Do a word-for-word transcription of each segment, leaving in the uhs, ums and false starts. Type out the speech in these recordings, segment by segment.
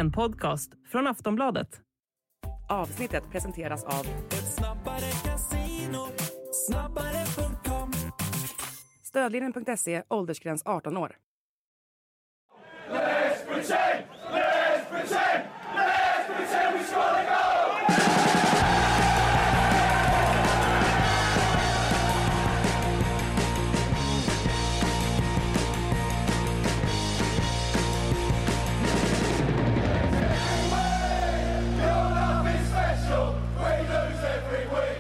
En podcast från Aftonbladet. Avsnittet presenteras av Ett snabbare casino, snabbare punkt com. Stödlinjen punkt se, åldersgräns arton år. Let's pretend! Let's pretend! Let's pretend we score the goal! You're nothing special. We lose every week.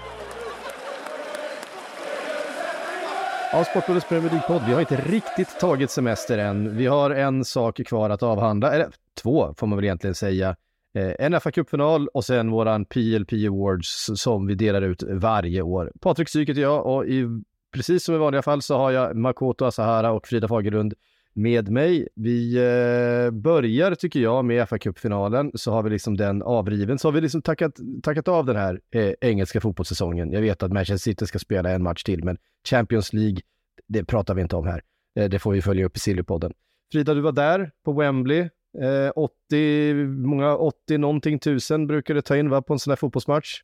Ja, Sportbladets Premier League-podd. Vi har inte riktigt tagit semester än. Vi har en sak kvar att avhandla, eller två får man väl egentligen säga. Eh, en F A Cup-final och sen våran P L P Awards som vi delar ut varje år. Patrik Syk heter jag och i, precis som i vanliga fall så har jag Makoto Asahara och Frida Fagerlund med mig. Vi eh, börjar tycker jag med F A Cup-finalen, så har vi liksom den avriven. Så har vi liksom tackat, tackat av den här eh, engelska fotbollssäsongen. Jag vet att Manchester City ska spela en match till, men Champions League, det pratar vi inte om här. Eh, det får vi följa upp i Sillypodden. Frida, du var där på Wembley. Eh, åttio, många åttio någonting tusen brukar det ta in va, på en sån här fotbollsmatch?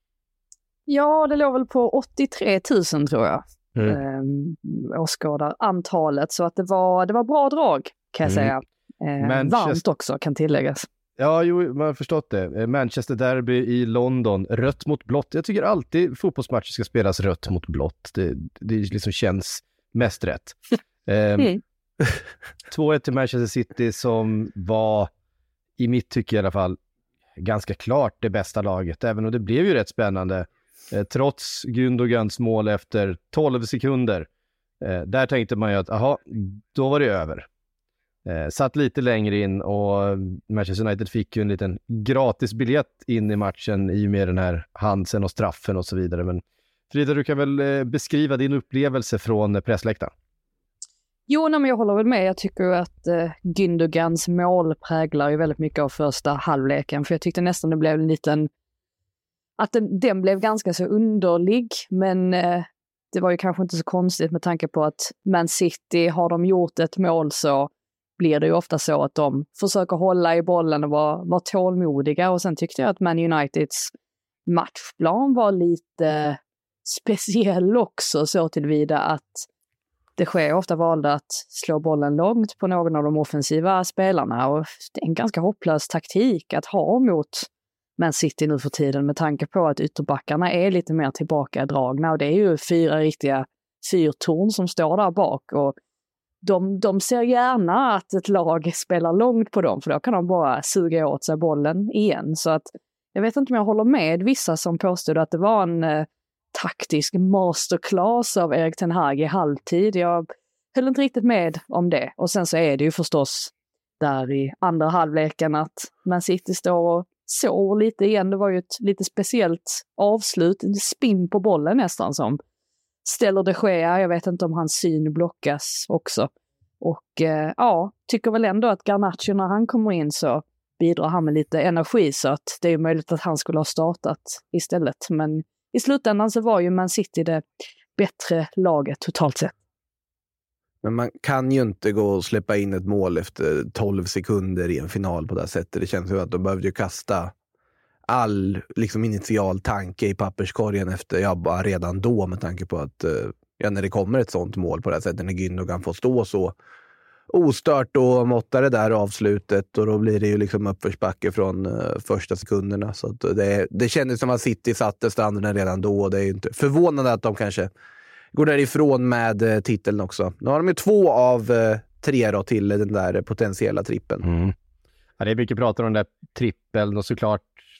Ja, det låg väl på åttiotre tusen tror jag. Mm. Eh, åskådar antalet, så att det var, det var bra drag kan jag Mm. säga. Eh, Manchester- Varmt också kan tilläggas. Ja, jo, man har förstått det. Eh, Manchester Derby i London, rött mot blått. Jag tycker alltid fotbollsmatcher ska spelas rött mot blått. Det, det liksom känns mest rätt. Eh, Mm. två ett till Manchester City som var, i mitt tycke i alla fall, ganska klart det bästa laget. Även om det blev ju rätt spännande. Eh, trots Gündogans mål efter tolv sekunder. Eh, där tänkte man ju att, aha, då var det över. Eh, satt lite längre in och Manchester United fick ju en liten gratis biljett in i matchen i och med den här handsen och straffen och så vidare. Men Frida, du kan väl eh, beskriva din upplevelse från eh, pressläktaren? Jo, nej, men jag håller väl med. Jag tycker att eh, Gündogans mål präglar ju väldigt mycket av första halvleken. För jag tyckte nästan det blev en liten... Att den, den blev ganska så underlig. Men eh, det var ju kanske inte så konstigt med tanke på att Man City, har de gjort ett mål så blir det ju ofta så att de försöker hålla i bollen och vara, vara tålmodiga. Och sen tyckte jag att Man Uniteds matchplan var lite speciell också, så tillvida att det sker ofta valde att slå bollen långt på någon av de offensiva spelarna, och det är en ganska hopplös taktik att ha mot Man City nu för tiden med tanke på att ytterbackarna är lite mer tillbakadragna, och det är ju fyra riktiga fyrtorn som står där bak, och de, de ser gärna att ett lag spelar långt på dem, för då kan de bara suga åt sig bollen igen. Så att jag vet inte om jag håller med vissa som påstod att det var en eh, taktisk masterclass av Erik Ten Hag i halvtid. Jag höll inte riktigt med om det. Och sen så är det ju förstås där i andra halvleken att Man City står och sår lite igen. Det var ju ett lite speciellt avslut, en spin på bollen nästan som ställer det ske. Jag vet inte om hans syn blockas också. Och eh, ja, tycker väl ändå att Garnacho när han kommer in så bidrar han med lite energi, så att det är möjligt att han skulle ha startat istället. Men i slutändan så var ju Man City det bättre laget totalt sett. Men man kan ju inte gå och släppa in ett mål efter tolv sekunder i en final på det här sättet. Det känns ju att de behövde ju kasta all liksom initial tanke i papperskorgen efter, ja, bara redan då, med tanke på att ja, när det kommer ett sånt mål på det här sättet, när Gündogan får stå så ostört och måtta det där avslutet, och då blir det ju liksom uppförsbacke från uh, första sekunderna. Så att det, det kändes som att City satte standarden redan då, och det är ju inte förvånande att de kanske går därifrån med uh, titeln också. Nu har de ju två av uh, tre då till den där potentiella trippen. Mm. Ja, det är mycket prat om den där trippeln, och såklart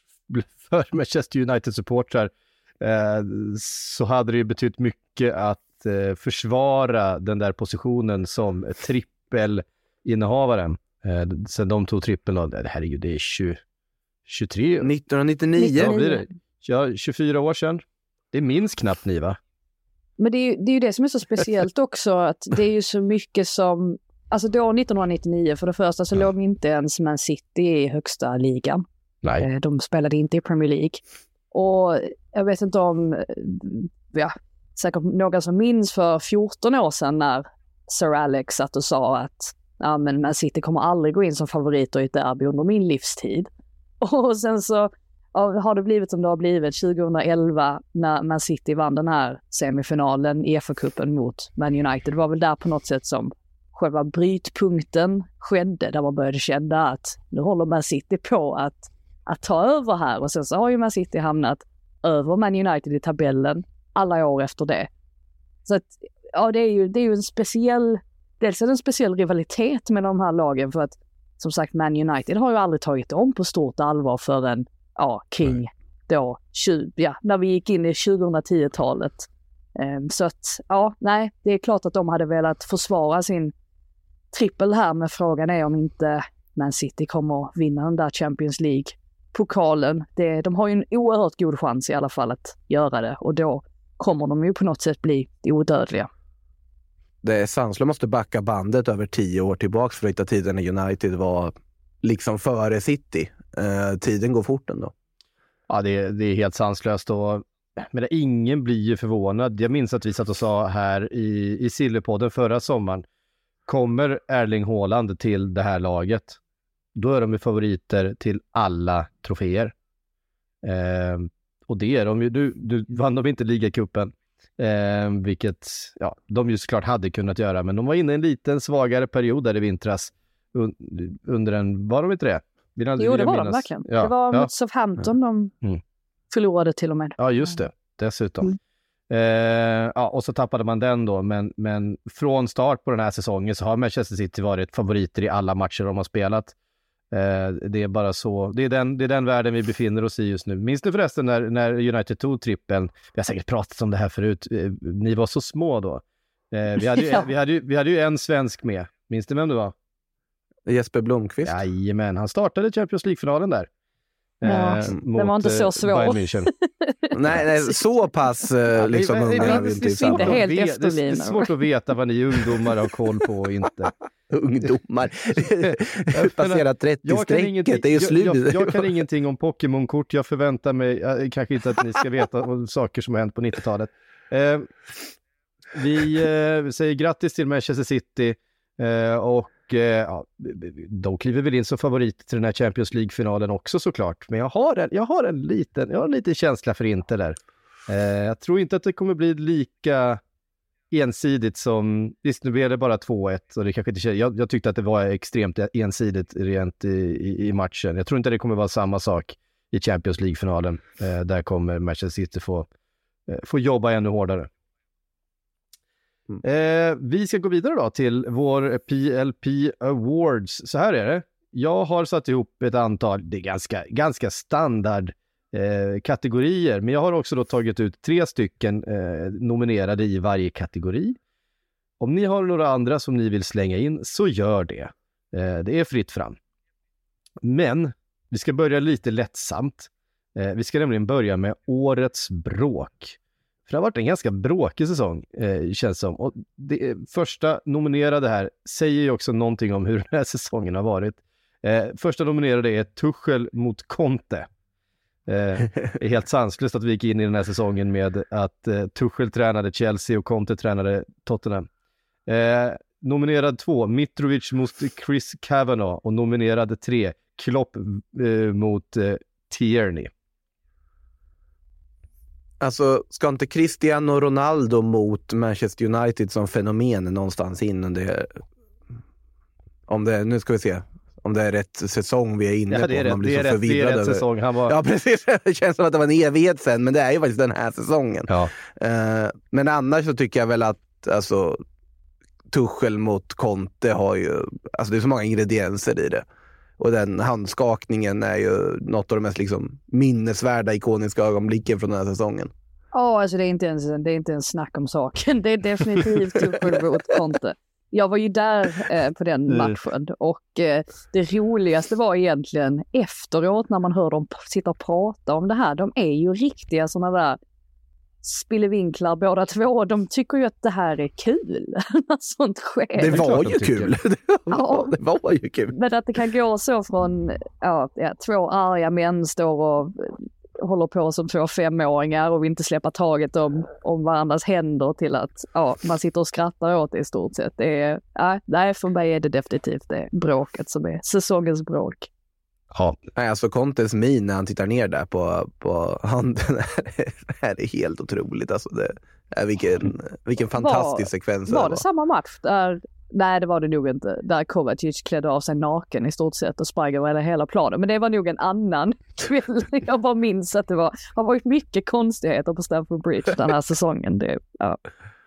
för Manchester United-supportrar eh, så hade det ju betytt mycket att eh, försvara den där positionen som trippelinnehavaren. Eh, sen de tog trippeln, och det här är ju det är tjugo, tjugotre nittonhundranittionio Ja, blir det. Ja, tjugofyra år sedan. Det minns knappt ni, va? Men det är, ju, det är ju det som är så speciellt också, att det är ju så mycket som, alltså då nittonhundranittionio för det första så ja. låg inte ens Man City i högsta ligan. Nej. De spelade inte i Premier League. Och jag vet inte om, ja, säkert några som minns för fjorton år sedan när Sir Alex satt och sa att ja men Man City kommer aldrig gå in som favoriter i ett derby under min livstid. Och sen så ja, har det blivit som det har blivit tjugohundraelva när Man City vann den här semifinalen i F A-cupen mot Man United. Det var väl där på något sätt som själva brytpunkten skedde, där man började känna att nu håller Man City på att, att ta över här. Och sen så har ju Man City hamnat över Man United i tabellen alla år efter det. Så att, ja, det är ju, det är ju en speciell, dels är det en speciell rivalitet med de här lagen, för att som sagt Man United har ju aldrig tagit om på stort allvar förrän ja, kring då tjugo, ja, när vi gick in i tjugohundratio-talet. Um, så att ja, nej, det är klart att de hade velat försvara sin trippel här, men frågan är om inte Man City kommer att vinna den där Champions League-pokalen. Det, de har ju en oerhört god chans i alla fall att göra det, och då kommer de ju på något sätt bli odödliga. Det är Sanslöv måste backa bandet över tio år tillbaka för att hitta tiden när United var liksom före City. Uh, tiden går fort ändå. Ja, det är, det är helt sanslöst, och men ingen blir ju förvånad. Jag minns att vi satt och sa här i, i Sillypodden förra sommaren, kommer Erling Haaland till det här laget, då är de ju favoriter till alla troféer. Eh, och det är de ju. Du, du vann de inte ligacupen, eh, vilket ja, de ju såklart hade kunnat göra, men de var inne i en liten svagare period där i vintras un, under en, var de inte det? Vi hade, jo, det var minnas. de verkligen. Ja, det var ja. mot Southampton de mm. förlorade till och med. Ja, just det. Dessutom. Mm. Eh, ja, och så tappade man den då, men, men från start på den här säsongen så har Manchester City varit favoriter i alla matcher de har spelat. Eh, det är bara så, det är, den, det är den världen vi befinner oss i just nu. Minns du förresten när, när United tog trippen? Vi har säkert pratat om det här förut. Eh, ni var så små då. Eh, vi, hade ju, ja. vi, hade ju, vi hade ju en svensk med. Minns du vem det var? Jesper Blomqvist. Jajamän, han startade Champions League-finalen där. Ja, eh, den var inte så svår. nej, nej, så pass eh, liksom nej, nej, unga. nej, Det, det, inte helt det, det, det är svårt att veta vad ni ungdomar har koll på och inte. Ungdomar. Passerat trettio-strecket, det är ju slut. Jag, jag, jag kan ingenting om Pokémon-kort. Jag förväntar mig äh, kanske inte att ni ska veta om saker som har hänt på nittiotalet. Eh, vi eh, säger grattis till Manchester City eh, och ja, de kliver väl in som favorit till den här Champions League-finalen också såklart. Men jag har en, jag har en liten, jag har en liten känsla för Inter där. Eh, jag tror inte att det kommer bli lika ensidigt som, visst nu blir det bara två ett och det kanske inte, jag, jag tyckte att det var extremt ensidigt rent i, i, i matchen. Jag tror inte det kommer vara samma sak i Champions League-finalen. Eh, där kommer Manchester City få, eh, få jobba ännu hårdare. Mm. Eh, vi ska gå vidare då till vår P L P Awards. Så här är det. Jag har satt ihop ett antal, det är ganska, ganska standard eh, kategorier, men jag har också då tagit ut tre stycken eh, nominerade i varje kategori. Om ni har några andra som ni vill slänga in så gör det. Eh, det är fritt fram. Men vi ska börja lite lättsamt. Eh, vi ska nämligen börja med årets bråk. För det har varit en ganska bråkig säsong, eh, känns som. Och det första nominerade här säger ju också någonting om hur den här säsongen har varit. Eh, första nominerade är Tuchel mot Conte. Eh, det är helt sanslöst att vi gick in i den här säsongen med att eh, Tuchel tränade Chelsea och Conte tränade Tottenham. Eh, nominerad två, Mitrovic mot Chris Kavanagh. Och nominerad tre, Klopp eh, mot eh, Tierney. Alltså, ska inte Cristiano Ronaldo mot Manchester United som fenomen någonstans in under, om det, nu ska vi se, om det är rätt säsong vi är inne ja, det är på. Rätt, man blir det, är så rätt, det är rätt över. säsong. Han var... Ja, precis. Det känns som att det var en evighet sen, men det är ju faktiskt den här säsongen. Ja. Uh, men annars så tycker jag väl att alltså, Tuchel mot Conte har ju, alltså det är så många ingredienser i det. Och den handskakningen är ju något av de mest liksom, minnesvärda, ikoniska ögonblicken från den här säsongen. Ja, oh, alltså det är inte ens, det är inte ens snack om saken. Det är definitivt Tuchel mot Conte. Jag var ju där eh, på den matchen och eh, det roligaste var egentligen efteråt när man hör dem sitta och prata om det här. De är ju riktiga sådana där spillevinklar båda två. De tycker ju att det här är kul. Sånt sker. Det var ju kul. Ja, det var ju kul. Men att det kan gå så från ja, ja, två arga män står och håller på som två femåringar och vill inte släppa taget om, om varandras händer till att ja, man sitter och skrattar åt det i stort sett. Det är, ja, nej, för mig är det definitivt det bråket som är säsongens bråk. Ja. Nej, alltså Contes min när han tittar ner där på, på handen är det helt otroligt. Alltså det är vilken, vilken fantastisk var, sekvens. Var det det var. samma match där? Nej, det var det nog inte. Där Kovacic klädde av sig naken i stort sett och sprang över hela planen. Men det var nog en annan kväll. Jag bara minns att det var, har varit mycket konstigheter på Stamford Bridge den här säsongen. Det, ja.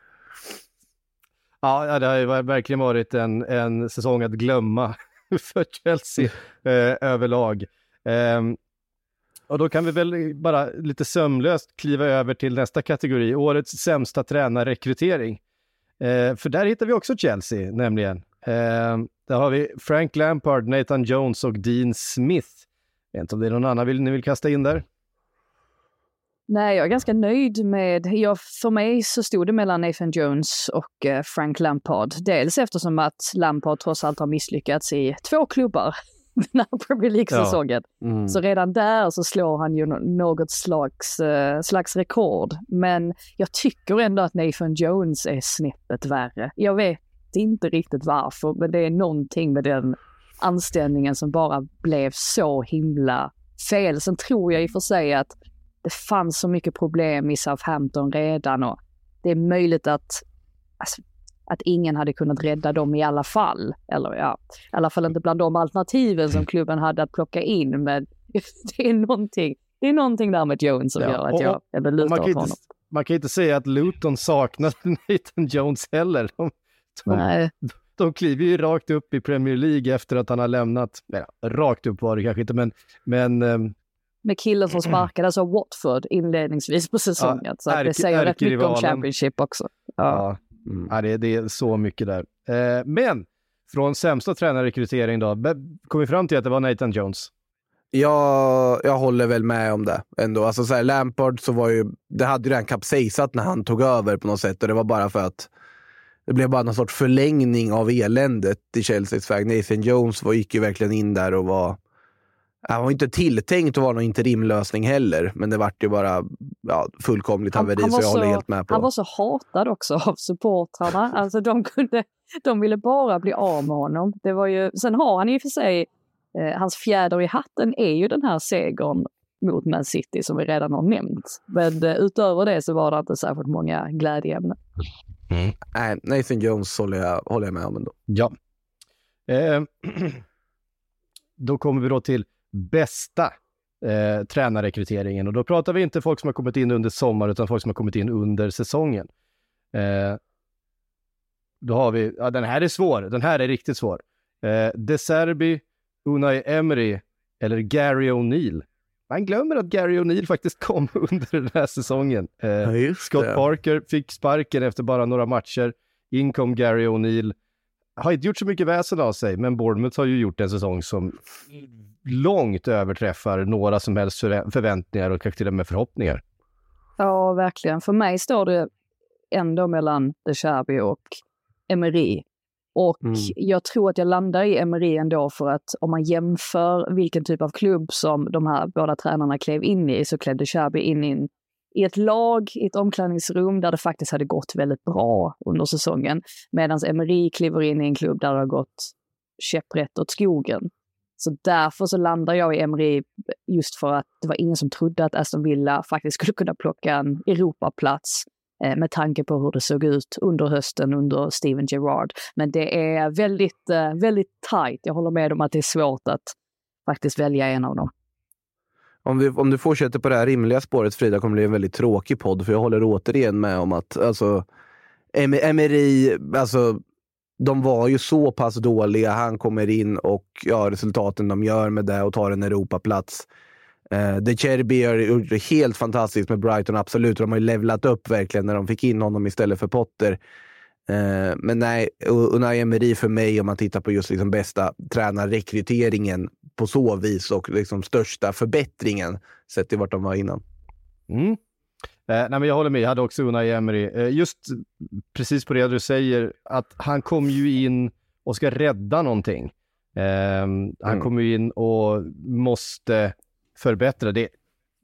Ja, det har ju verkligen varit en, en säsong att glömma för Chelsea eh, överlag. Eh, och då kan vi väl bara lite sömlöst kliva över till nästa kategori. Årets sämsta tränarrekrytering. Eh, för där hittar vi också Chelsea, nämligen. Eh, där har vi Frank Lampard, Nathan Jones och Dean Smith. Jag vet inte om det är någon annan vill, ni vill kasta in där? Nej, jag är ganska nöjd med... Jag, för mig så stod det mellan Nathan Jones och eh, Frank Lampard. Dels eftersom att Lampard trots allt har misslyckats i två klubbar den här Premier League-säsongen. Ja. Mm. Så redan där så slår han ju något slags, eh, slags rekord. Men jag tycker ändå att Nathan Jones är snäppet värre. Jag vet inte riktigt varför, men det är någonting med den anställningen som bara blev så himla fel. Sen tror jag i och för sig att det fanns så mycket problem i Southampton redan och det är möjligt att, alltså, att ingen hade kunnat rädda dem i alla fall. Eller ja, i alla fall inte bland de alternativen som klubben hade att plocka in. Men det är någonting, det är någonting där med Jones som ja, gör att och, jag eller lutar åt honom. Inte, man kan inte säga att Luton saknar Nathan Jones heller. De, de, Nej. de, de kliver ju rakt upp i Premier League efter att han har lämnat. Nej, rakt upp var det kanske inte, men... men um, med killen som sparkade, alltså Watford inledningsvis på säsongen. Ja, så att det säger rätt mycket om Championship också. Ja, ja. Mm. ja det, det är så mycket där. Eh, men från sämsta tränarrekrytering då, kom vi fram till att det var Nathan Jones. Ja, jag håller väl med om det ändå. Alltså så här, Lampard så var ju, det hade ju redan kapsejsat när han tog över på något sätt och det var bara för att det blev bara någon sorts förlängning av eländet i Chelseas väg. Nathan Jones var, gick ju verkligen in där och var han var inte tilltänkt att vara någon interimlösning heller, men det vart ju bara ja, fullkomligt haveri, så jag så, håller helt med på. Han var så hatad också av supportrarna. Alltså de kunde, de ville bara bli av med honom. Det var ju, sen har han ju för sig, eh, hans fjäder i hatten är ju den här segern mot Man City som vi redan har nämnt. Men eh, utöver det så var det inte särskilt många glädjeämnen. Mm. Nej, Nathan Jones håller jag, håller jag med om ändå. Ja. Eh, då kommer vi då till bästa eh, tränarrekryteringen och då pratar vi inte folk som har kommit in under sommar utan folk som har kommit in under säsongen. Eh, då har vi, ja den här är svår, den här är riktigt svår. Eh, De Zerbi, Unai Emery eller Gary O'Neill. Man glömmer att Gary O'Neill faktiskt kom under den här säsongen. Eh, ja, Scott Parker fick sparken efter bara några matcher. In kom Gary O'Neill. Har inte gjort så mycket väsen av sig, men Bournemouth har ju gjort en säsong som långt överträffar några som helst förväntningar och kanske till och med förhoppningar. Ja, verkligen. För mig står det ändå mellan De Zerbi och Emery. Och mm. jag tror att jag landar i Emery ändå för att om man jämför vilken typ av klubb som de här båda tränarna klev in i så klev De Zerbi in i, i ett lag, i ett omklädningsrum där det faktiskt hade gått väldigt bra under säsongen. Medan Emery kliver in i en klubb där det har gått käpprätt åt skogen. Så därför så landar jag i Emery just för att det var ingen som trodde att Aston Villa faktiskt skulle kunna plocka en Europaplats eh, med tanke på hur det såg ut under hösten under Steven Gerrard. Men det är väldigt, eh, väldigt tajt. Jag håller med om att det är svårt att faktiskt välja en av dem. Om, vi, om du fortsätter på det här rimliga spåret, Frida, kommer det bli en väldigt tråkig podd, för jag håller återigen med om att alltså, Emery, alltså de var ju så pass dåliga. Han kommer in och ja, resultaten de gör med det och tar en Europaplats. Eh, De Zerbi har gjort det helt fantastiskt med Brighton, absolut. De har ju levlat upp verkligen när de fick in honom istället för Potter. Eh, men nej, Unai Emery för mig, om man tittar på just liksom bästa tränarrekryteringen på så vis och liksom största förbättringen sett till vart de var innan. Mm. Eh, nej men jag håller med, jag hade också Unai Emery. Eh, just precis på det du säger, att han kom ju in och ska rädda någonting. Eh, han mm. kommer ju in och måste förbättra det.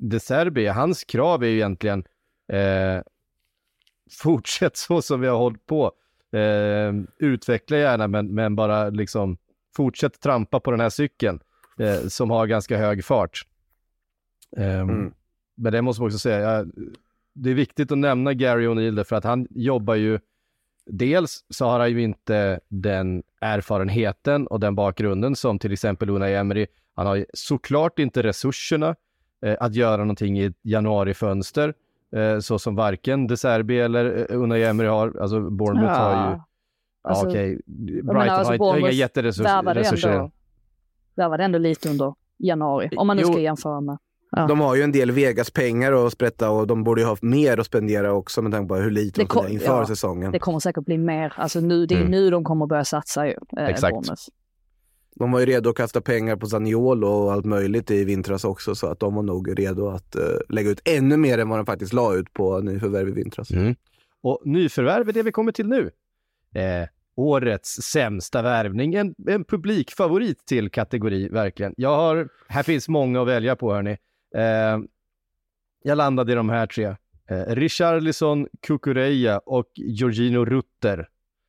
De Serbi, hans krav är ju egentligen eh, fortsätt så som vi har hållit på. Eh, utveckla gärna, men, men bara liksom fortsätt trampa på den här cykeln eh, som har ganska hög fart. Eh, mm. Men det måste man också säga, ja, det är viktigt att nämna Gary O'Neill för att han jobbar ju, dels så har han ju inte den erfarenheten och den bakgrunden som till exempel Unai Emery. Han har såklart inte resurserna eh, att göra någonting i ett januarifönster eh, så som varken De Serbi eller eh, Unai Emery har. Alltså Bournemouth ja. har ju alltså, ja, okej, okay. Brighton alltså, har inga jätteresurser. Där var det ändå lite under januari, om man nu ska jo. jämföra med. Ja. De har ju en del Vegas-pengar att sprätta och de borde ju ha mer att spendera också med tanke på hur lite de kom, inför ja, säsongen. Det kommer säkert bli mer. Alltså nu, det är mm. nu de kommer börja satsa ju. Eh, Exakt. Bournemouth. De var ju redo att kasta pengar på Zaniolo och allt möjligt i vintras också, så att de var nog redo att uh, lägga ut ännu mer än vad de faktiskt la ut på nyförvärv i vintras. Mm. Och nyförvärv är det vi kommer till nu. Eh, årets sämsta värvning. En, en publikfavorit till kategori, verkligen. Jag har, här finns många att välja på, hörni. Eh, jag landade i de här tre. Eh, Richarlison, Cucurella och Jorginho Rutter.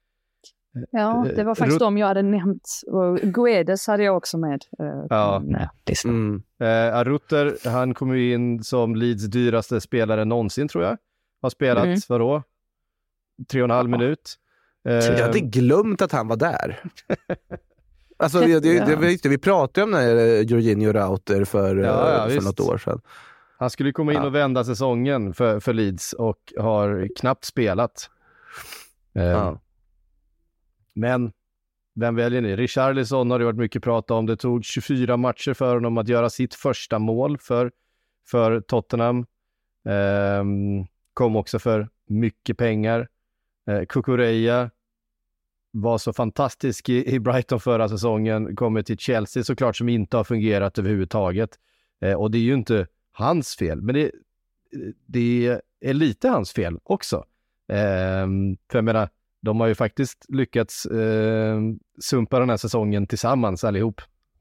Ja, det var faktiskt Rut- de jag hade nämnt. Och Guedes hade jag också med. Uh, ja. Nej, det mm. uh, Rutter, han kom ju in som Leeds dyraste spelare någonsin, tror jag. Har spelat, mm. vadå? Tre och en halv ja. minut. Uh, jag hade glömt att han var där. Alltså, det, det, det, det, vi pratade om den här Jorginho Rutter för, ja, ja, för något år sedan. Han skulle komma in ja. och vända säsongen för, för Leeds och har knappt spelat. Uh, ja. Men vem väljer ni? Richarlison har det varit mycket prat om. Det tog tjugofyra matcher för honom att göra sitt första mål för, för Tottenham. Ehm, kom också för mycket pengar. Ehm, Cucurella var så fantastisk i, i Brighton förra säsongen. Kommer till Chelsea såklart, som inte har fungerat överhuvudtaget. Ehm, och det är ju inte hans fel. Men det, det är lite hans fel också. Ehm, för jag menar, de har ju faktiskt lyckats eh, sumpa den här säsongen tillsammans allihop.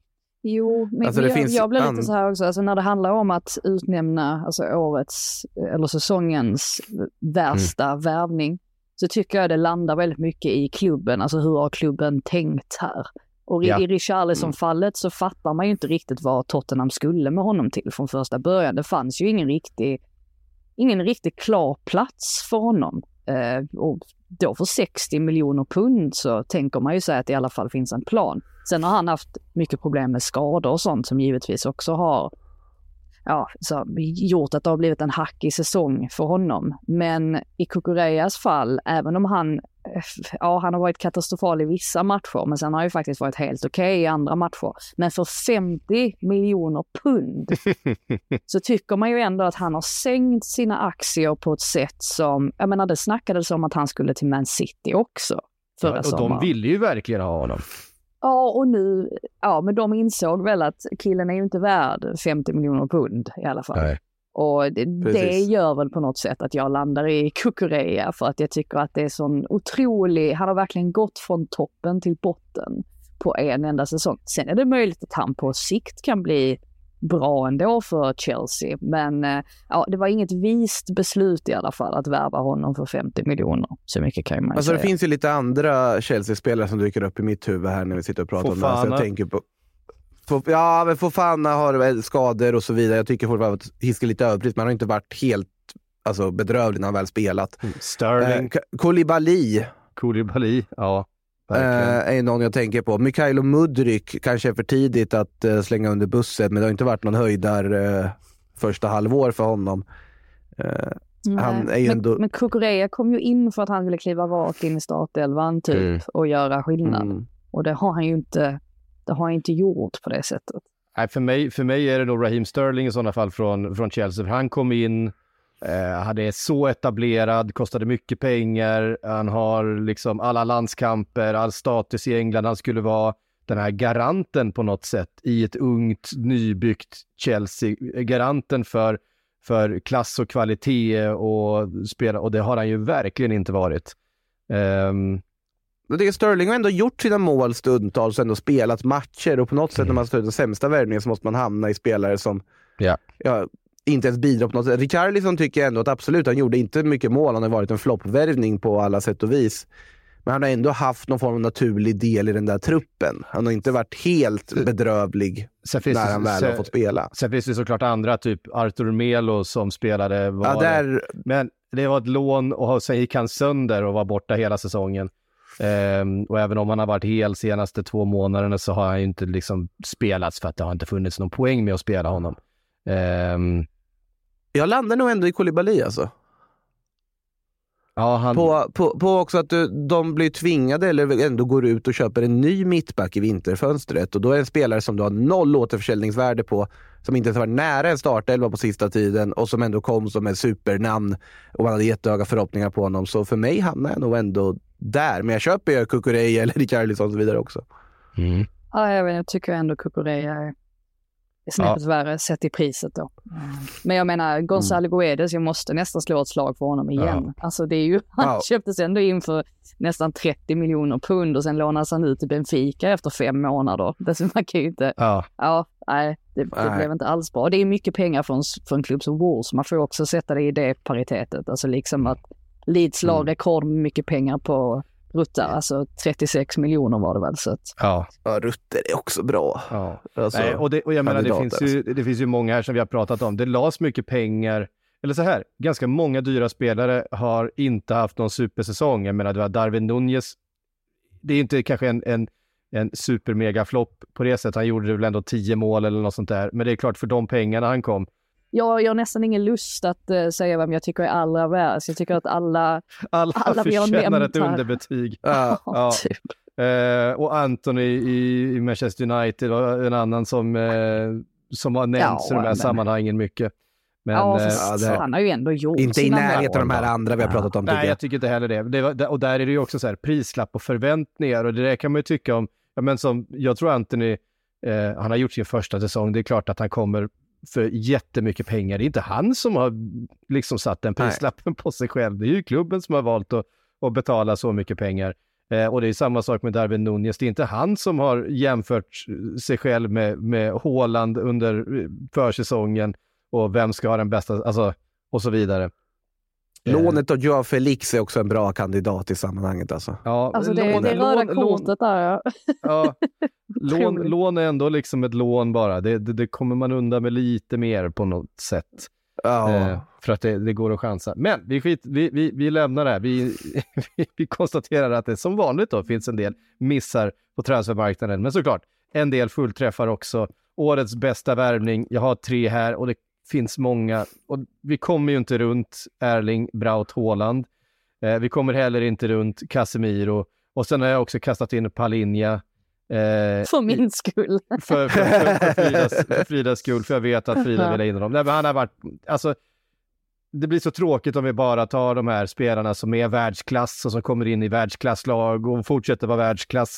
Jo, men alltså jag, finns jag blir an... lite så här också. Alltså när det handlar om att utnämna alltså årets eller säsongens värsta mm. värvning, så tycker jag det landar väldigt mycket i klubben. Alltså hur har klubben tänkt här? Och ja. i Richarlison-fallet så fattar man ju inte riktigt vad Tottenham skulle med honom till från första början. Det fanns ju ingen riktig, ingen riktigt klar plats för honom. Uh, och då för sextio miljoner pund så tänker man ju säga att det i alla fall finns en plan. Sen har han haft mycket problem med skador och sånt som givetvis också har ja, så gjort att det har blivit en hackig säsong för honom. Men i Cucurellas fall, även om han ja, han har varit katastrofal i vissa matcher, men sen har han ju faktiskt varit helt okej okay i andra matcher. Men för femtio miljoner pund så tycker man ju ändå att han har sänkt sina aktier på ett sätt som, jag menar, det snackades om att han skulle till Man City också förra ja, och sommaren. De ville ju verkligen ha honom. Ja, och nu, ja, men de insåg väl att killen är ju inte värd femtio miljoner pund i alla fall. Nej. Och det, det gör väl på något sätt att jag landar i Cucurella, för att jag tycker att det är sån otrolig, han har verkligen gått från toppen till botten på en enda säsong. Sen är det möjligt att han på sikt kan bli bra ändå för Chelsea, men ja, det var inget vist beslut i alla fall att värva honom för femtio miljoner. Så mycket kan man alltså, säga. Det finns ju lite andra Chelsea-spelare som dyker upp i mitt huvud här när vi sitter och pratar om det här, så jag tänker på ja, men Fofana har skador och så vidare. Jag tycker fortfarande att Hiske lite överpris. Man har inte varit helt alltså, bedrövlig när han väl spelat. Mm. Sterling. Eh, Koulibaly. Koulibaly, ja. Eh, är någon jag tänker på. Mikhailo Mudryk kanske är för tidigt att eh, slänga under bussen, men det har inte varit någon höjdar eh, första halvår för honom. Eh, han är ju men, ändå... men Cucurella kom ju in för att han ville kliva rakt in i startelvan typ mm. och göra skillnad. Mm. Och det har han ju inte... Det har jag inte gjort på det sättet. Nej, för mig, för mig är det nog Raheem Sterling i sådana fall från, från Chelsea. För han kom in, eh, hade så etablerad, kostade mycket pengar. Han har liksom alla landskamper, all status i England. Han skulle vara den här garanten på något sätt i ett ungt, nybyggt Chelsea. Garanten för, för klass och kvalitet och spela. Och det har han ju verkligen inte varit. Um, Det är Sterling har ändå gjort sina mål stundtals och ändå spelat matcher, och på något sätt mm. när man står den sämsta värvningen så måste man hamna i spelare som yeah. ja, inte ens bidrar på något sätt. Richarlison tycker jag ändå att absolut, han gjorde inte mycket mål. Han har varit en floppvärvning på alla sätt och vis. Men han har ändå haft någon form av naturlig del i den där truppen. Han har inte varit helt bedrövlig när han väl har fått spela. Sen finns det såklart andra, typ Artur Melo som spelade. Var ja, där... Men det var ett lån och sen gick han sönder och var borta hela säsongen. Um, och även om han har varit hel senaste två månaderna så har han ju inte liksom spelats för att det har inte funnits någon poäng med att spela honom. Um... Jag landar nog ändå i Koulibaly alltså. Ja, han... på, på, på också att de blir tvingade eller ändå går ut och köper en ny mittback i vinterfönstret och då är en spelare som du har noll återförsäljningsvärde på, som inte ens var nära en startelva på sista tiden och som ändå kom som en supernamn och man hade jättehöga förhoppningar på honom. Så för mig hamnar jag nog ändå där. Men jag köper ju Cucurella eller Richarlison och så vidare också. Mm. Ja, jag, vet, jag tycker ändå Cucurella är snäppet ja. värre sett i priset då. Men jag menar, Gonzalo Guedes, jag måste nästan slå ett slag för honom igen. Ja. Alltså det är ju, han ja. köptes ändå in för nästan trettio miljoner pund och sen lånas han ut till Benfica efter fem månader. Det man kan ju inte... Ja, ja nej, det, det nej. blev inte alls bra. Det är mycket pengar för en, för en klubb som Wolves. Man får också sätta det i det paritetet. Alltså liksom att Leeds la mm. rekord mycket pengar på Rutter, alltså trettiosex miljoner var det väl. Så att... Ja. ja, Rutter är också bra. Ja. Alltså, Nej, och, det, och jag menar, det finns, ju, det finns ju många här som vi har pratat om. Det lades mycket pengar, eller så här, ganska många dyra spelare har inte haft någon supersäsong. Jag menar, det var Darwin Núñez. Det är inte kanske en, en, en super-mega-flopp på det sättet. Han gjorde väl ändå tio mål eller något sånt där. Men det är klart, för de pengarna han kom. Jag, jag har nästan ingen lust att uh, säga vem jag tycker är allra värst. Jag tycker att alla... Alla, alla förtjänar ett underbetyg. Ja, ja. Typ. Uh, och Anthony i, i Manchester United var en annan som, uh, som har nämnts ja, i de här men... sammanhangen mycket. Men, ja, uh, ja det... han har ju ändå gjort inte i närheten av de här andra vi har pratat om. Nej, jag tycker inte heller det. det var, och där är det ju också så här, prislapp och förväntningar. Och det där kan man ju tycka om. Ja, men som, jag tror Anthony, uh, han har gjort sin första säsong. Det är klart att han kommer för jättemycket pengar. Det är inte han som har liksom satt den prislappen Nej. på sig själv. Det är ju klubben som har valt att, att betala så mycket pengar. Eh, och det är samma sak med Darwin Núñez. Det är inte han som har jämfört sig själv med, med Haaland under försäsongen och vem ska ha den bästa, alltså, och så vidare. Lånet av Joao Felix är också en bra kandidat i sammanhanget. Alltså, ja, alltså det, lån, det röda lån, kortet där. Ja. Ja, lån, lån är ändå liksom ett lån bara. Det, det, det kommer man undan med lite mer på något sätt. Ja. Eh, för att det, det går att chansa. Men vi, skit, vi, vi, vi lämnar det här. Vi, vi, vi konstaterar att det som vanligt då finns en del missar på transfermarknaden. Men såklart, en del fullträffar också. Årets bästa värvning. Jag har tre här och det finns många, och vi kommer ju inte runt Erling Braut Haaland. Eh, vi kommer heller inte runt Casemiro. Och sen har jag också kastat in Palhinha. Eh, för min skull. För, för, för, för, Fridas, för Fridas skull, för jag vet att Frida vill ha in honom. Nej, men han har varit, alltså, det blir så tråkigt om vi bara tar de här spelarna som är världsklass och som kommer in i världsklasslag och fortsätter vara världsklass.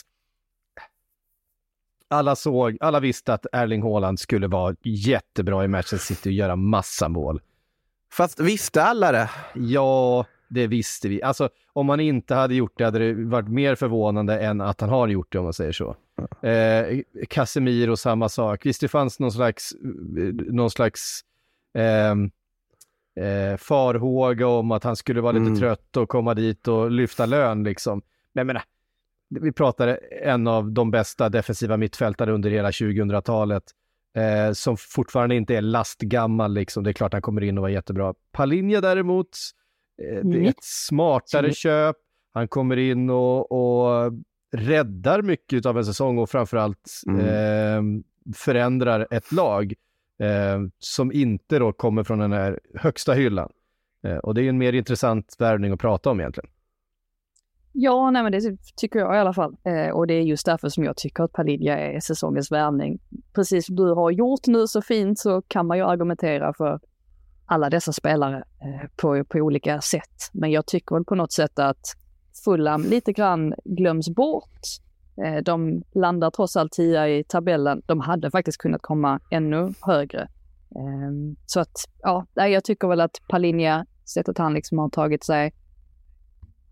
Alla såg, alla visste att Erling Haaland skulle vara jättebra i Manchester City och göra massa mål. Fast visste alla det? Ja, det visste vi. Alltså, om man inte hade gjort det hade det varit mer förvånande än att han har gjort det, om man säger så. Eh, Casemiro, samma sak. Visst, det fanns någon slags någon slags eh, eh, farhåga om att han skulle vara lite mm. trött och komma dit och lyfta lön liksom. Men jag menar, vi pratar en av de bästa defensiva mittfältare under hela tjugohundratalet eh, som fortfarande inte är lastgammal liksom. Det är klart han kommer in och var jättebra. Palhinha däremot, eh, det är ett smartare mm. köp. Han kommer in och, och räddar mycket av en säsong och framförallt mm. eh, förändrar ett lag eh, som inte då kommer från den här högsta hyllan. Eh, och det är en mer intressant värvning att prata om egentligen. Ja, nej, men det tycker jag i alla fall. Eh, och det är just därför som jag tycker att Palhinha är säsongens värvning. Precis som du har gjort nu så fint så kan man ju argumentera för alla dessa spelare eh, på, på olika sätt. Men jag tycker väl på något sätt att Fulham lite grann glöms bort. Eh, de landar trots allt tia i tabellen. De hade faktiskt kunnat komma ännu högre. Eh, så att, ja, jag tycker väl att Palhinha, sättet han liksom har tagit sig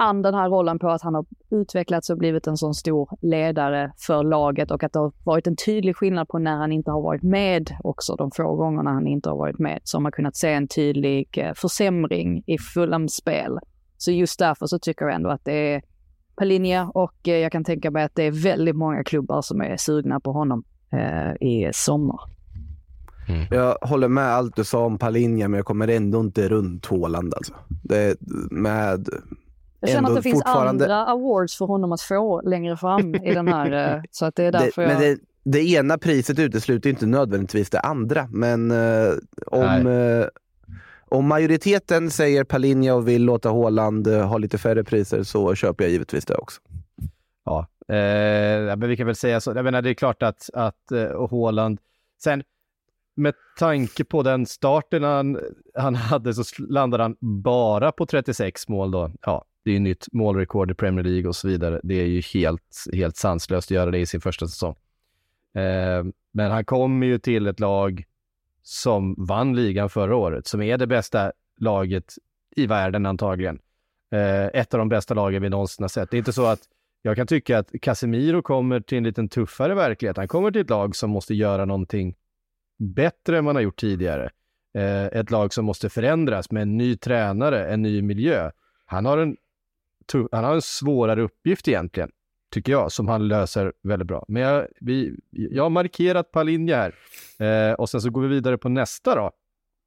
an den här rollen på att han har utvecklats och blivit en sån stor ledare för laget och att det har varit en tydlig skillnad på när han inte har varit med också, de få gångerna han inte har varit med, så har man kunnat se en tydlig försämring i Fulhams spel. Så just därför så tycker jag ändå att det är Palhinha, och jag kan tänka mig att det är väldigt många klubbar som är sugna på honom eh, i sommar. Mm. Jag håller med allt du sa om Palhinha, men jag kommer ändå inte runt Haaland alltså. Det med jag känner att det finns fortfarande... andra awards för honom att få längre fram i den här, så att det är därför det, jag... Men det, det ena priset utesluter inte nödvändigtvis det andra, men eh, om, eh, om majoriteten säger Palhinha och vill låta Haaland eh, ha lite färre priser, så köper jag givetvis det också. Ja, eh, men vi kan väl säga så. Jag menar, det är klart att, att eh, Haaland, sen med tanke på den starten han, han hade, så landade han bara på trettiosex mål då. Ja, det är ju nytt målrekord i Premier League och så vidare. Det är ju helt, helt sanslöst att göra det i sin första säsong. Eh, men han kommer ju till ett lag som vann ligan förra året, som är det bästa laget i världen antagligen. Eh, ett av de bästa lagen vi någonsin har sett. Det är inte så att jag kan tycka att Casemiro kommer till en liten tuffare verklighet. Han kommer till ett lag som måste göra någonting bättre än man har gjort tidigare. Eh, ett lag som måste förändras med en ny tränare, en ny miljö. Han har en, tu- han har en svårare uppgift egentligen, tycker jag, som han löser väldigt bra. Men jag, vi, jag har markerat Palhinha här. Eh, och sen så går vi vidare på nästa då.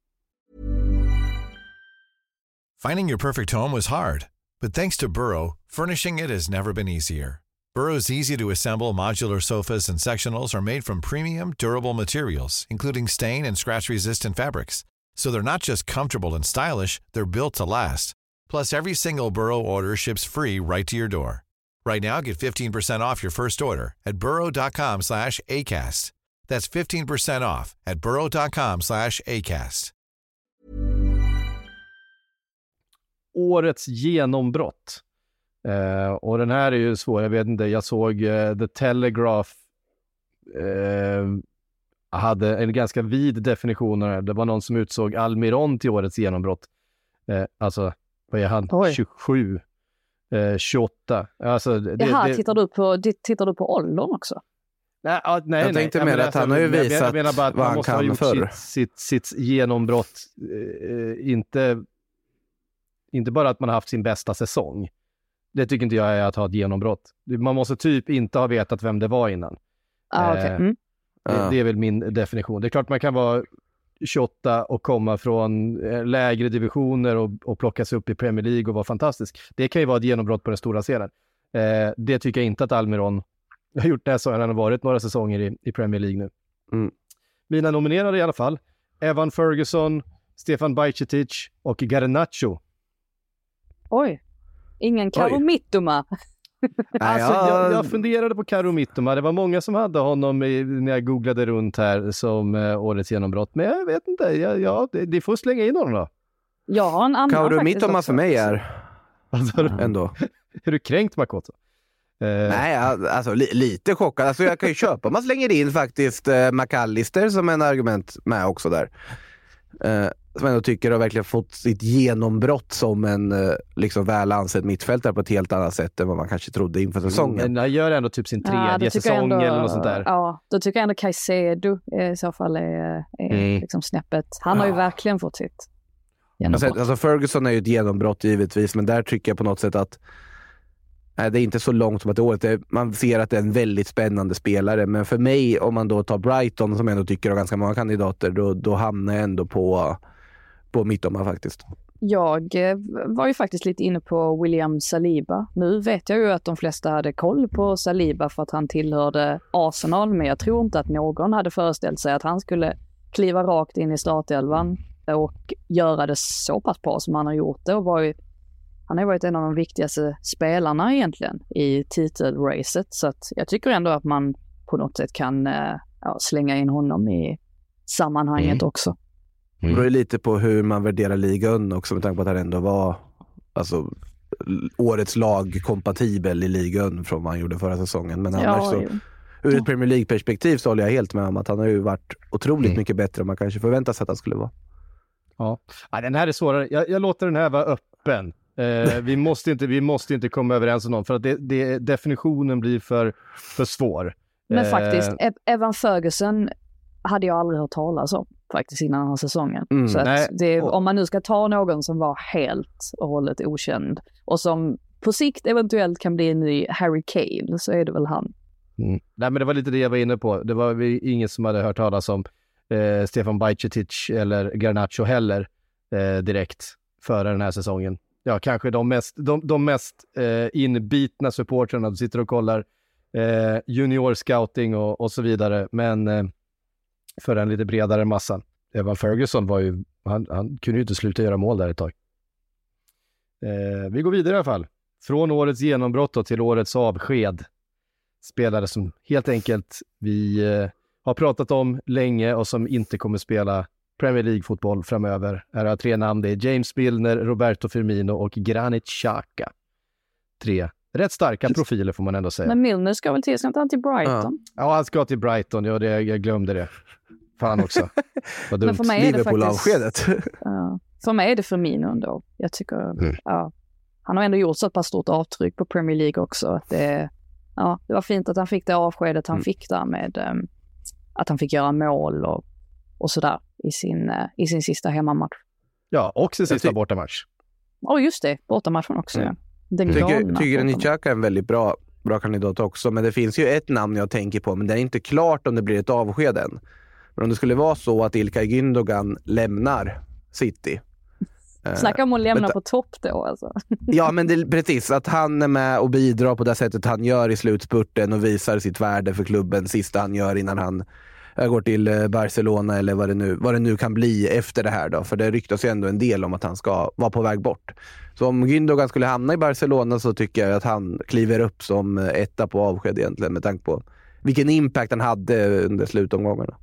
Finding your perfect home was hard, but thanks to Burrow, furnishing it has never been easier. Burrow's easy-to-assemble modular sofas and sectionals are made from premium, durable materials, including stain and scratch-resistant fabrics. So they're not just comfortable and stylish, they're built to last. Plus, every single Burrow order ships free right to your door. Right now, get fifteen percent off your first order at burrow.com slash ACAST. That's fifteen percent off at burrow.com slash ACAST. Årets genombrott. Uh, och den här är ju svår, jag vet inte, jag såg uh, The Telegraph uh, hade en ganska vid definition av det. Det var någon som utsåg Almiron till årets genombrott. Uh, alltså, vad är han? Oj. tjugosju, uh, tjugoåtta. Alltså, det, Jaha, det, tittar, du på, tittar du på åldern också? Nej, uh, nej, jag tänkte nej, mer att han har ju visat jag menar bara att vad man han måste ha kan gjort förr. Sitt, sitt, sitt genombrott, uh, inte, inte bara att man har haft sin bästa säsong. Det tycker inte jag är att ha ett genombrott. Man måste typ inte ha vetat vem det var innan. Ah, okay. mm. det, det är väl min definition. Det är klart man kan vara tjugoåtta och komma från lägre divisioner och, och plockas upp i Premier League och vara fantastisk. Det kan ju vara ett genombrott på den stora scenen. Eh, det tycker jag inte att Almiron har gjort det, så han har varit några säsonger i, i Premier League nu. Mm. Mina nominerade i alla fall: Evan Ferguson, Stefan Bajcetic och Garnacho. Oj. Ingen Karo Mittoma. Alltså, jag, jag funderade på Karo Mittoma. Det var många som hade honom i, när jag googlade runt här som eh, årets genombrott. Men jag vet inte. Jag, ja, det, det får slänga in honom då. Jag har en annan Karo Mittoma för mig är alltså, ändå. Är du kränkt, Makoto? Eh. Nej, alltså li, lite chockad. Alltså, jag kan ju köpa. Man slänger in faktiskt eh, McAllister som en argument med också där. Eh, som ändå tycker har verkligen fått sitt genombrott som en eh, liksom väl ansedd mittfältare på ett helt annat sätt än vad man kanske trodde inför säsongen. Men han gör ändå typ sin tredje ja, säsong ändå, eller något sånt där. Ja, då tycker jag ändå Caicedo i så fall är, är mm. liksom snäppet. Han har ju ja. verkligen fått sitt genombrott. Alltså, alltså Ferguson är ju ett genombrott givetvis, men där tycker jag på något sätt att nej, det är inte så långt som att det året är, man ser att det är en väldigt spännande spelare, men för mig, om man då tar Brighton som jag ändå tycker har ganska många kandidater, då, då hamnar jag ändå på på Mittoma faktiskt. Jag var ju faktiskt lite inne på William Saliba. Nu vet jag ju att de flesta hade koll på Saliba för att han tillhörde Arsenal, men jag tror inte att någon hade föreställt sig att han skulle kliva rakt in i startelvan och göra det så pass bra som han har gjort det. Och var ju, han har varit en av de viktigaste spelarna egentligen i titelracet, så att jag tycker ändå att man på något sätt kan ja, slänga in honom i sammanhanget mm. också. Mm. Det är lite på hur man värderar ligan också, med tanke på att han ändå var alltså, årets lag kompatibel i ligan från vad han gjorde förra säsongen. Men annars ja, så, ur ett Premier League-perspektiv så håller jag helt med om att han har ju varit otroligt mm. mycket bättre än man kanske förväntar sig att han skulle vara. Ja, ja den här är svårare. Jag, jag låter den här vara öppen. Eh, vi, måste inte, vi måste inte komma överens om någon, för att det, det, definitionen blir för, för svår. Men eh, faktiskt, Evan Ferguson hade jag aldrig hört talas om faktiskt innan den här säsongen. Mm, så att nej. det, om man nu ska ta någon som var helt och hållet okänd och som på sikt eventuellt kan bli en ny Harry Kane, så är det väl han. Mm. Nej, men det var lite det jag var inne på. Det var ingen som hade hört talas om eh, Stefan Bajcetic eller Garnacho heller eh, direkt före den här säsongen. Ja, kanske de mest, de, de mest eh, inbitna supportrarna som sitter och kollar eh, junior scouting och, och så vidare. Men eh, för en lite bredare massan. Evan Ferguson var ju, han, han kunde ju inte sluta göra mål där ett tag. Eh, vi går vidare i alla fall. Från årets genombrott då till årets avsked. Spelare som helt enkelt vi eh, har pratat om länge och som inte kommer spela Premier League-fotboll framöver. Här har tre namn. Det är James Milner, Roberto Firmino och Granit Xhaka. Tre rätt starka profiler får man ändå säga. Men Milner ska väl till, ska inte han till Brighton? Ja, ja han ska till Brighton. Ja, det, jag glömde det. Fan också. Vad dumt. Men för mig är det faktiskt... Liverpool-avskedet. Ja, för mig är det Firmino ändå. Jag tycker, Mm. ja. Han har ändå gjort så ett par stort avtryck på Premier League också. Att det, ja, det var fint att han fick det avskedet han Mm. fick där med um, att han fick göra mål och, och sådär i sin, uh, i sin sista hemmamatch. Ja, och sin sista ty- bortamatch. Ja, oh, just det. Bortamatchen också. Mm. Ja. Den Jag tycker, galna tycker bortamatchen. Xhaka är en väldigt bra, bra kandidat också. Men det finns ju ett namn jag tänker på, men det är inte klart om det blir ett avsked än. Men om det skulle vara så att Ilkay Gündogan lämnar City. Snacka om att lämna vänta. på topp då alltså. Ja, men det är precis att han är med och bidrar på det sättet han gör i slutspurten och visar sitt värde för klubben sista han gör innan han går till Barcelona eller vad det nu, vad det nu kan bli efter det här då. För det ryktas ju ändå en del om att han ska vara på väg bort. Så om Gündogan skulle hamna i Barcelona så tycker jag att han kliver upp som etta på avsked egentligen med tanke på vilken impact han hade under slutomgångarna.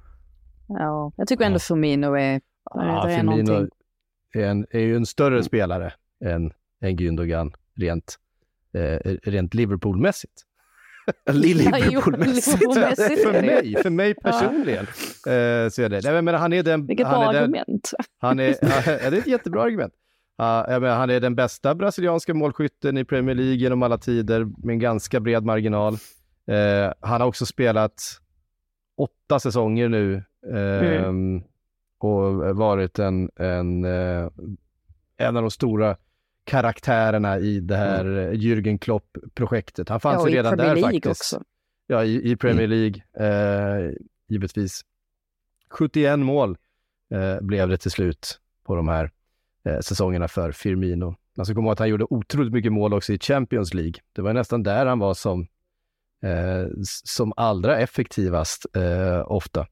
Ja, jag tycker ändå Firmino är, Ja, det är Firmino någonting. är, en, är ju en större spelare än, än Gündogan rent, eh, rent Liverpool-mässigt. Liverpool-mässigt. Liverpool-mässigt. för mig, för mig personligen. Eh, så är det. Nej, men han är den... Vilket han bra är den, argument. Han är, ja, det är ett jättebra argument. Uh, jag menar, han är den bästa brasilianska målskytten i Premier League genom alla tider med en ganska bred marginal. Uh, han har också spelat åtta säsonger nu uh, mm. och varit en, en, uh, en av de stora karaktärerna i det här mm. Jürgen Klopp-projektet. Han fanns ja, ju redan där faktiskt. Också. Ja, i, i Premier League, uh, givetvis. sjuttioen mål uh, blev det till slut på de här Eh, säsongerna för Firmino. Man ska komma ihåg att han gjorde otroligt mycket mål också i Champions League. Det var nästan där han var som eh, som allra effektivast eh, ofta.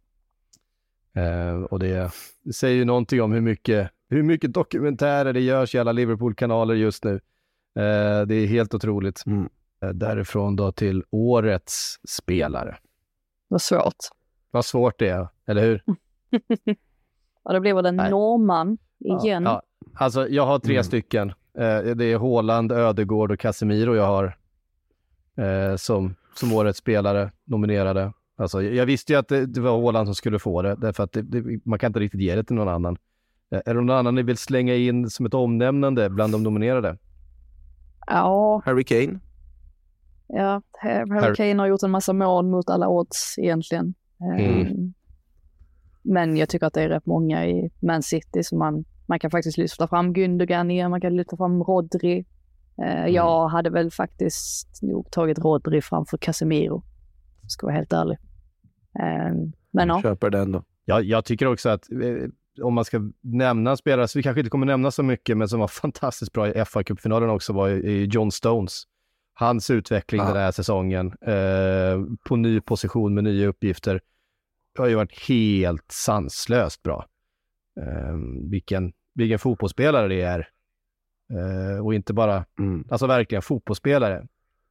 Eh, och det, det säger ju någonting om hur mycket, hur mycket dokumentärer det görs i alla Liverpool-kanaler just nu. Eh, det är helt otroligt. Mm. Eh, därifrån då till årets spelare. Vad svårt. Vad svårt det är, eller hur? Ja, det blev väl en Nej. norrman igen. Ja, ja. Alltså, jag har tre mm. stycken. Eh, det är Haaland, Ödegård och Casemiro jag har eh, som, som årets spelare nominerade. Alltså, jag visste ju att det, det var Haaland som skulle få det, därför att det, det, man kan inte riktigt ge det till någon annan. Eh, är det någon annan ni vill slänga in som ett omnämnande bland de nominerade? Ja. Harry Kane. Ja, Harry Harry Kane har gjort en massa mål mot alla odds egentligen. Mm. Um, men jag tycker att det är rätt många i Man City som man Man kan faktiskt lyfta fram Gündogan igen, man kan lyfta fram Rodri. Eh, mm. Jag hade väl faktiskt nog tagit Rodri framför Casemiro. Ska vara helt ärlig. Eh, men ja. Köper den då. Ja, jag tycker också att eh, om man ska nämna spelare, så vi kanske inte kommer nämna så mycket, men som var fantastiskt bra i F A-cupfinalen också var i John Stones. Hans utveckling ah. den här säsongen eh, på ny position med nya uppgifter har ju varit helt sanslöst bra. Eh, vilken, vilken fotbollsspelare det är. Eh, och inte bara, mm. alltså verkligen fotbollsspelare.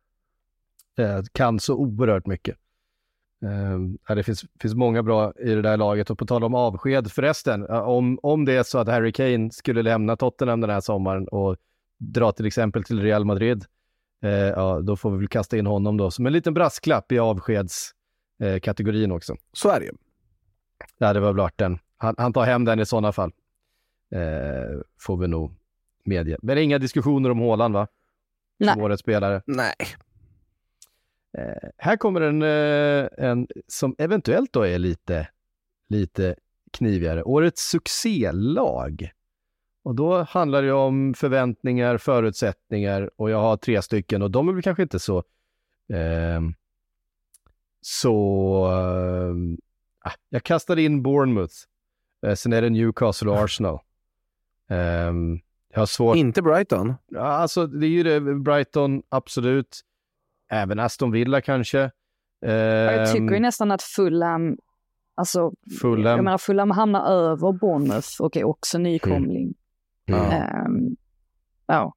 Eh, kan så oerhört mycket. Eh, det finns, finns många bra i det där laget. Och på tal om avsked förresten, om, om det är så att Harry Kane skulle lämna Tottenham den här sommaren och dra till exempel till Real Madrid, eh, ja, då får vi väl kasta in honom då som en liten brasklapp i avskedskategorin eh, också. Så är det ju. Ja, det var klart den. Han, han tar hem den i sådana fall. Eh, får vi nog medie. Men inga diskussioner om Haaland, va? Nej. Som årets spelare. Nej. Eh, här kommer en, eh, en som eventuellt då är lite, lite knivigare. Årets succélag. Och då handlar det om förväntningar, förutsättningar, och jag har tre stycken och de är väl kanske inte så eh, så eh, jag kastar in Bournemouth. Eh, sen är det Newcastle och Arsenal. Eh, jag har svårt... Inte Brighton? Ja, alltså det är ju det, Brighton, absolut. Även Aston Villa kanske. Eh, jag tycker ju nästan att Fulham, alltså Fulham. jag menar Fulham hamnar över Bournemouth och är också nykomling. Mm. Um, ja.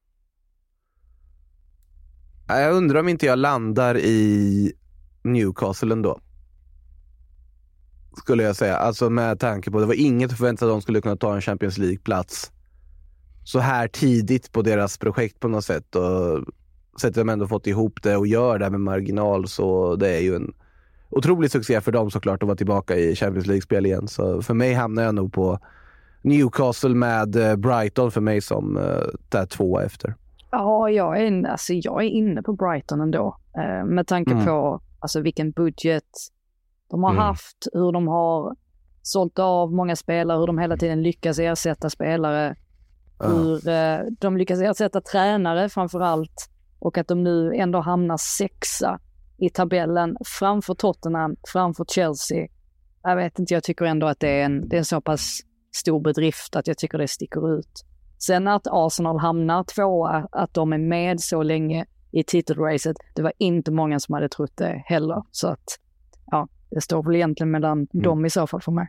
Jag undrar om inte jag landar i Newcastle ändå. Skulle jag säga. Alltså med tanke på, det var inget förväntat att de skulle kunna ta en Champions League-plats så här tidigt på deras projekt på något sätt. Och sättet de ändå fått ihop det och gör det med marginal, så det är ju en otrolig succé för dem såklart att vara tillbaka i Champions League-spel igen. Så för mig hamnar jag nog på Newcastle med Brighton för mig som uh, där två efter. Ja, jag är, in, alltså, jag är inne på Brighton ändå. Eh, med tanke Mm. på alltså, vilken budget de har Mm. haft, hur de har sålt av många spelare, hur de hela tiden lyckas ersätta spelare, Ja. hur eh, de lyckas ersätta tränare framför allt, och att de nu ändå hamnar sexa i tabellen framför Tottenham, framför Chelsea. Jag vet inte, jag tycker ändå att det är en, det är en så pass stor bedrift att jag tycker det sticker ut. Sen att Arsenal hamnar tvåa, att de är med så länge i titelracet, det var inte många som hade trott det heller. Så att, ja, det står väl egentligen mellan mm. dem i så fall för mig.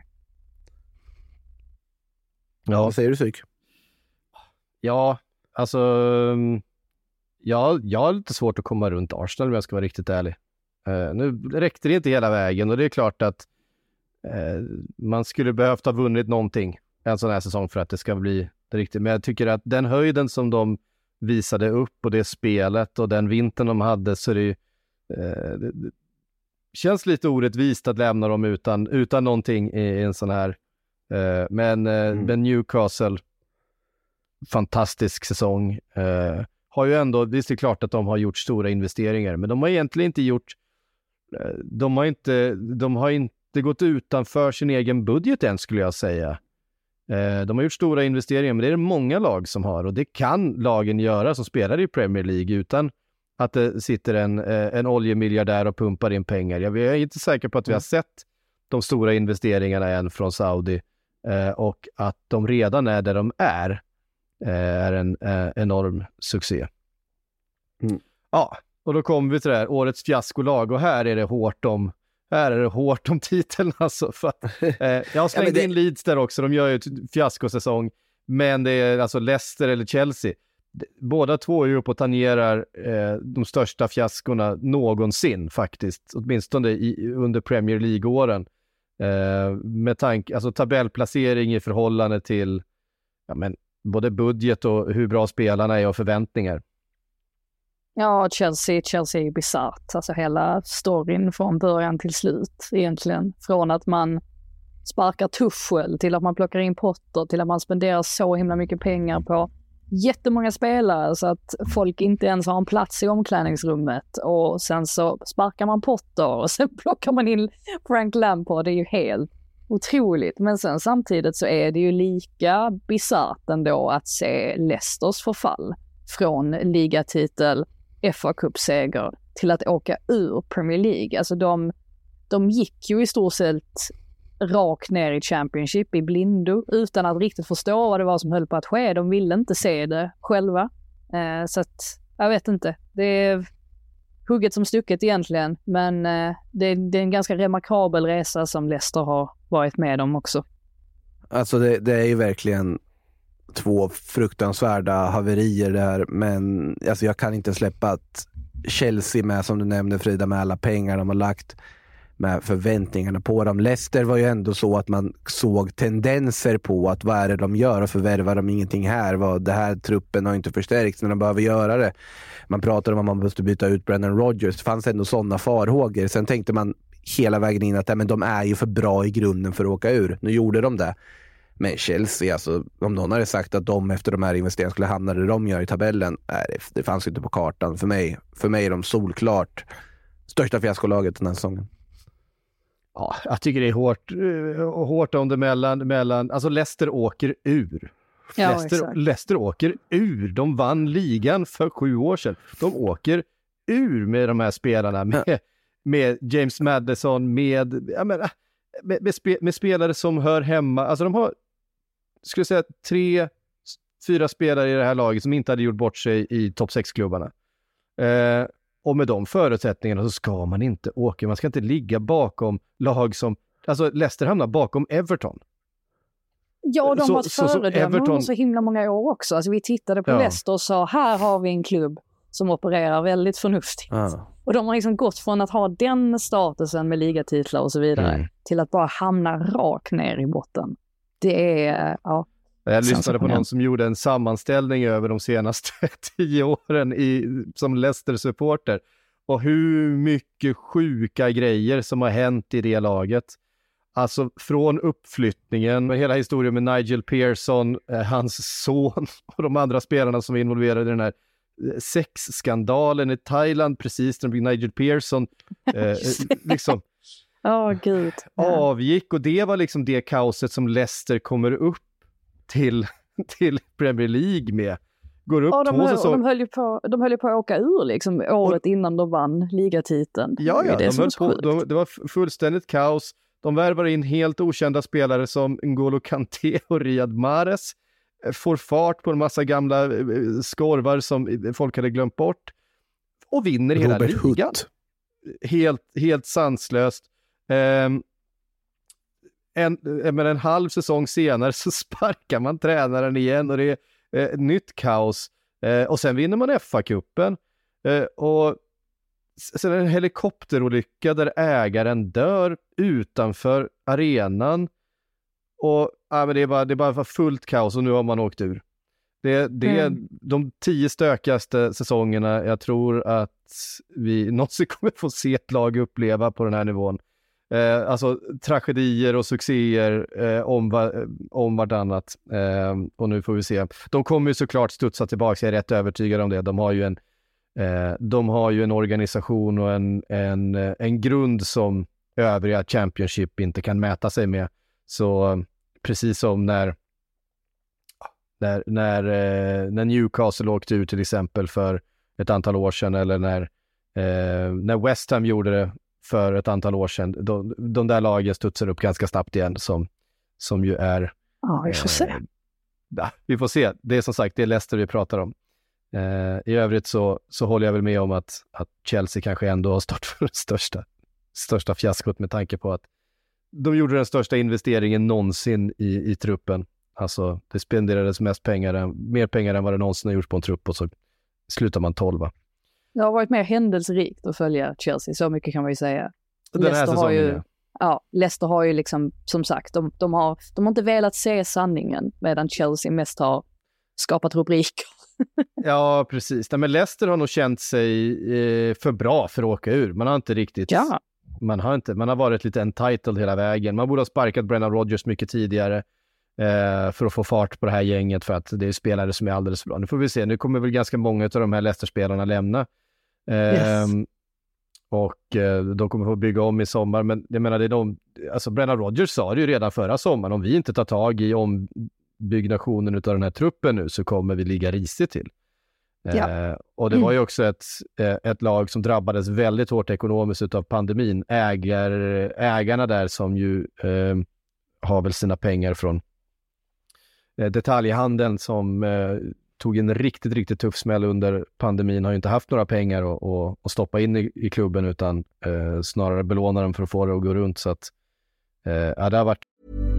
Ja, vad säger du, Syk? Ja, alltså ja, jag har lite svårt att komma runt Arsenal om jag ska vara riktigt ärlig. Uh, nu räckte det inte hela vägen och det är klart att uh, man skulle behövt ha vunnit någonting en sån här säsong för att det ska bli det riktigt. Men jag tycker att den höjden som de visade upp och det spelet och den vintern de hade, så det, uh, det, det känns lite orättvist att lämna dem utan, utan någonting i, i en sån här. Uh, men, uh, mm. men Newcastle, fantastisk säsong. Uh, har ju ändå, visst är det klart att de har gjort stora investeringar, men de har egentligen inte gjort uh, de har inte de har inte gått utanför sin egen budget än, skulle jag säga. Uh, de har gjort stora investeringar, men det är det många lag som har, och det kan lagen göra som spelar i Premier League utan att det sitter en, uh, en oljemiljardär och pumpar in pengar. Jag är inte säker på att vi har sett de stora investeringarna än från Saudi, uh, och att de redan är där de är är en eh, enorm succé. Mm. Ja, och då kommer vi till det här årets fiaskolag, och här är det hårt om här är det hårt om titeln alltså, för att, eh, jag har slängt ja, det... in Leeds där också, de gör ju ett fiaskosäsong, men det är alltså Leicester eller Chelsea, båda två är ju uppe och tangerar eh, de största fiaskorna någonsin faktiskt, åtminstone i, under Premier League-åren, eh, med tanke, alltså tabellplacering i förhållande till ja men både budget och hur bra spelarna är och förväntningar. Ja, Chelsea, Chelsea är ju bisarrt. Alltså hela storyn från början till slut egentligen. Från att man sparkar Tuchel till att man plockar in Potter till att man spenderar så himla mycket pengar på jättemånga spelare så att folk inte ens har en plats i omklädningsrummet. Och sen så sparkar man Potter och sen plockar man in Frank Lampard. Det är ju helt otroligt, men sen samtidigt så är det ju lika bisarrt ändå att se Leicesters förfall från ligatitel, F A-cupseger till att åka ur Premier League. Alltså de, de gick ju i stort sett rakt ner i Championship i blindo utan att riktigt förstå vad det var som höll på att ske. De ville inte se det själva. Eh, så att, jag vet inte. Det är hugget som stucket egentligen, men eh, det, det är en ganska remarkabel resa som Leicester har varit med om också. Alltså det, det är ju verkligen två fruktansvärda haverier där, men alltså jag kan inte släppa att Chelsea med, som du nämnde Frida, med alla pengar de har lagt, med förväntningarna på dem. Leicester var ju ändå så att man såg tendenser på att vad är det de gör och förvärvar de ingenting här. Vad, det här truppen har inte förstärkts när de behöver göra det. Man pratade om att man måste byta ut Brendan Rodgers. Det fanns ändå sådana farhågor. Sen tänkte man hela vägen in att ja, men de är ju för bra i grunden för att åka ur. Nu gjorde de det. Men Chelsea, alltså, om någon hade sagt att de efter de här investeringarna skulle hamna där de gör i tabellen, nej, det, det fanns inte på kartan. För mig, för mig är de solklart största fiaskolaget den här säsongen. Ja, jag tycker det är hårt, hårt om det mellan, mellan alltså Leicester åker ur. Ja, Leicester, Leicester åker ur. De vann ligan för sju år sedan. De åker ur med de här spelarna. Med, med James Maddison, med, jag menar, med, med, spe, med spelare som hör hemma. Alltså de har, skulle jag säga, tre, fyra spelare i det här laget som inte hade gjort bort sig i topp sex-klubbarna. Eh, och med de förutsättningarna så ska man inte åka. Man ska inte ligga bakom lag som, alltså Leicester hamnar bakom Everton. Ja, de så, har ett så, föredöme Everton... så himla många år också. Alltså vi tittade på ja. Leicester och sa, här har vi en klubb som opererar väldigt förnuftigt. Ja. Och de har liksom gått från att ha den statusen med ligatitlar och så vidare mm. till att bara hamna rakt ner i botten. Det är, ja. Jag lyssnade på någon som gjorde en sammanställning över de senaste tio åren i, som Leicester-supporter. Och hur mycket sjuka grejer som har hänt i det laget. Alltså från uppflyttningen, hela historien med Nigel Pearson, eh, hans son och de andra spelarna som är involverade i den här sexskandalen i Thailand precis när Nigel Pearson eh, liksom oh, Gud. avgick. Och det var liksom det kaoset som Leicester kommer upp till, till Premier League med. Går upp ja, de, två höll, säsonger. de, höll ju på, de höll ju på att åka ur liksom, året och, innan de vann ligatiteln. Ja, ja, det, de höll på, de, det var fullständigt kaos. De värvar in helt okända spelare som N'Golo Kanté och Riyad Mahrez. Får fart på en massa gamla skorvar som folk hade glömt bort. Och vinner hela Robert ligan. Hutt. Helt, helt sanslöst. Um, en, men en halv säsong senare så sparkar man tränaren igen och det är eh, nytt kaos. Eh, och sen vinner man F A-cupen. Eh, och sen en helikopterolycka där ägaren dör utanför arenan. Och ja, men det är bara, det är bara fullt kaos och nu har man åkt ur. Det, det är mm. de tio stökigaste säsongerna jag tror att vi någonsin kommer få se ett lag uppleva på den här nivån. Eh, alltså tragedier och succéer eh, om, va, om vartannat. Eh, och nu får vi se. De kommer ju såklart studsa tillbaka, jag är rätt övertygad om det. De har ju en, eh, de har ju en organisation och en, en, en grund som övriga Championship inte kan mäta sig med. Så precis som när när, när, eh, när Newcastle åkte ut till exempel för ett antal år sedan eller när, eh, när West Ham gjorde det för ett antal år sedan. De, de där lagen studsar upp ganska snabbt igen som, som ju är... Ja, vi får se. Eh, ja, vi får se. Det är som sagt, det är Leicester vi pratar om. Eh, I övrigt så, så håller jag väl med om att, att Chelsea kanske ändå har stått för det största, största fiaskot med tanke på att de gjorde den största investeringen någonsin i, i truppen. Alltså det spenderades mest pengar än, mer pengar än vad det någonsin har gjort på en trupp och så slutar man tolva. Det har varit mer händelserikt att följa Chelsea, så mycket kan man ju säga. Den här Leicester säsongen, har ju, ja. ja, Leicester har ju liksom, som sagt, de, de, har, de har inte velat se sanningen medan Chelsea mest har skapat rubriker. Ja, precis. Nej, men Leicester har nog känt sig eh, för bra för att åka ur. Man har inte riktigt... Ja. Man har, inte, man har varit lite entitled hela vägen. Man borde ha sparkat Brendan Rodgers mycket tidigare eh, för att få fart på det här gänget för att det är spelare som är alldeles för bra. Nu får vi se. Nu kommer väl ganska många av de här Leicester-spelarna lämna. Eh, Yes. Och eh, de kommer få bygga om i sommar. Men jag menar, det är de... Alltså Brendan Rodgers sa det ju redan förra sommaren. Om vi inte tar tag i ombyggnationen av den här truppen nu så kommer vi ligga risigt till. Ja. Eh, och det var ju också ett, eh, ett lag som drabbades väldigt hårt ekonomiskt av pandemin. Ägar, ägarna där som ju eh, har väl sina pengar från eh, detaljhandeln som eh, tog en riktigt, riktigt tuff smäll under pandemin. Har ju inte haft några pengar att, att, att stoppa in i, i klubben utan eh, snarare belåna dem för att få det att gå runt. Så att eh, ja, det har varit...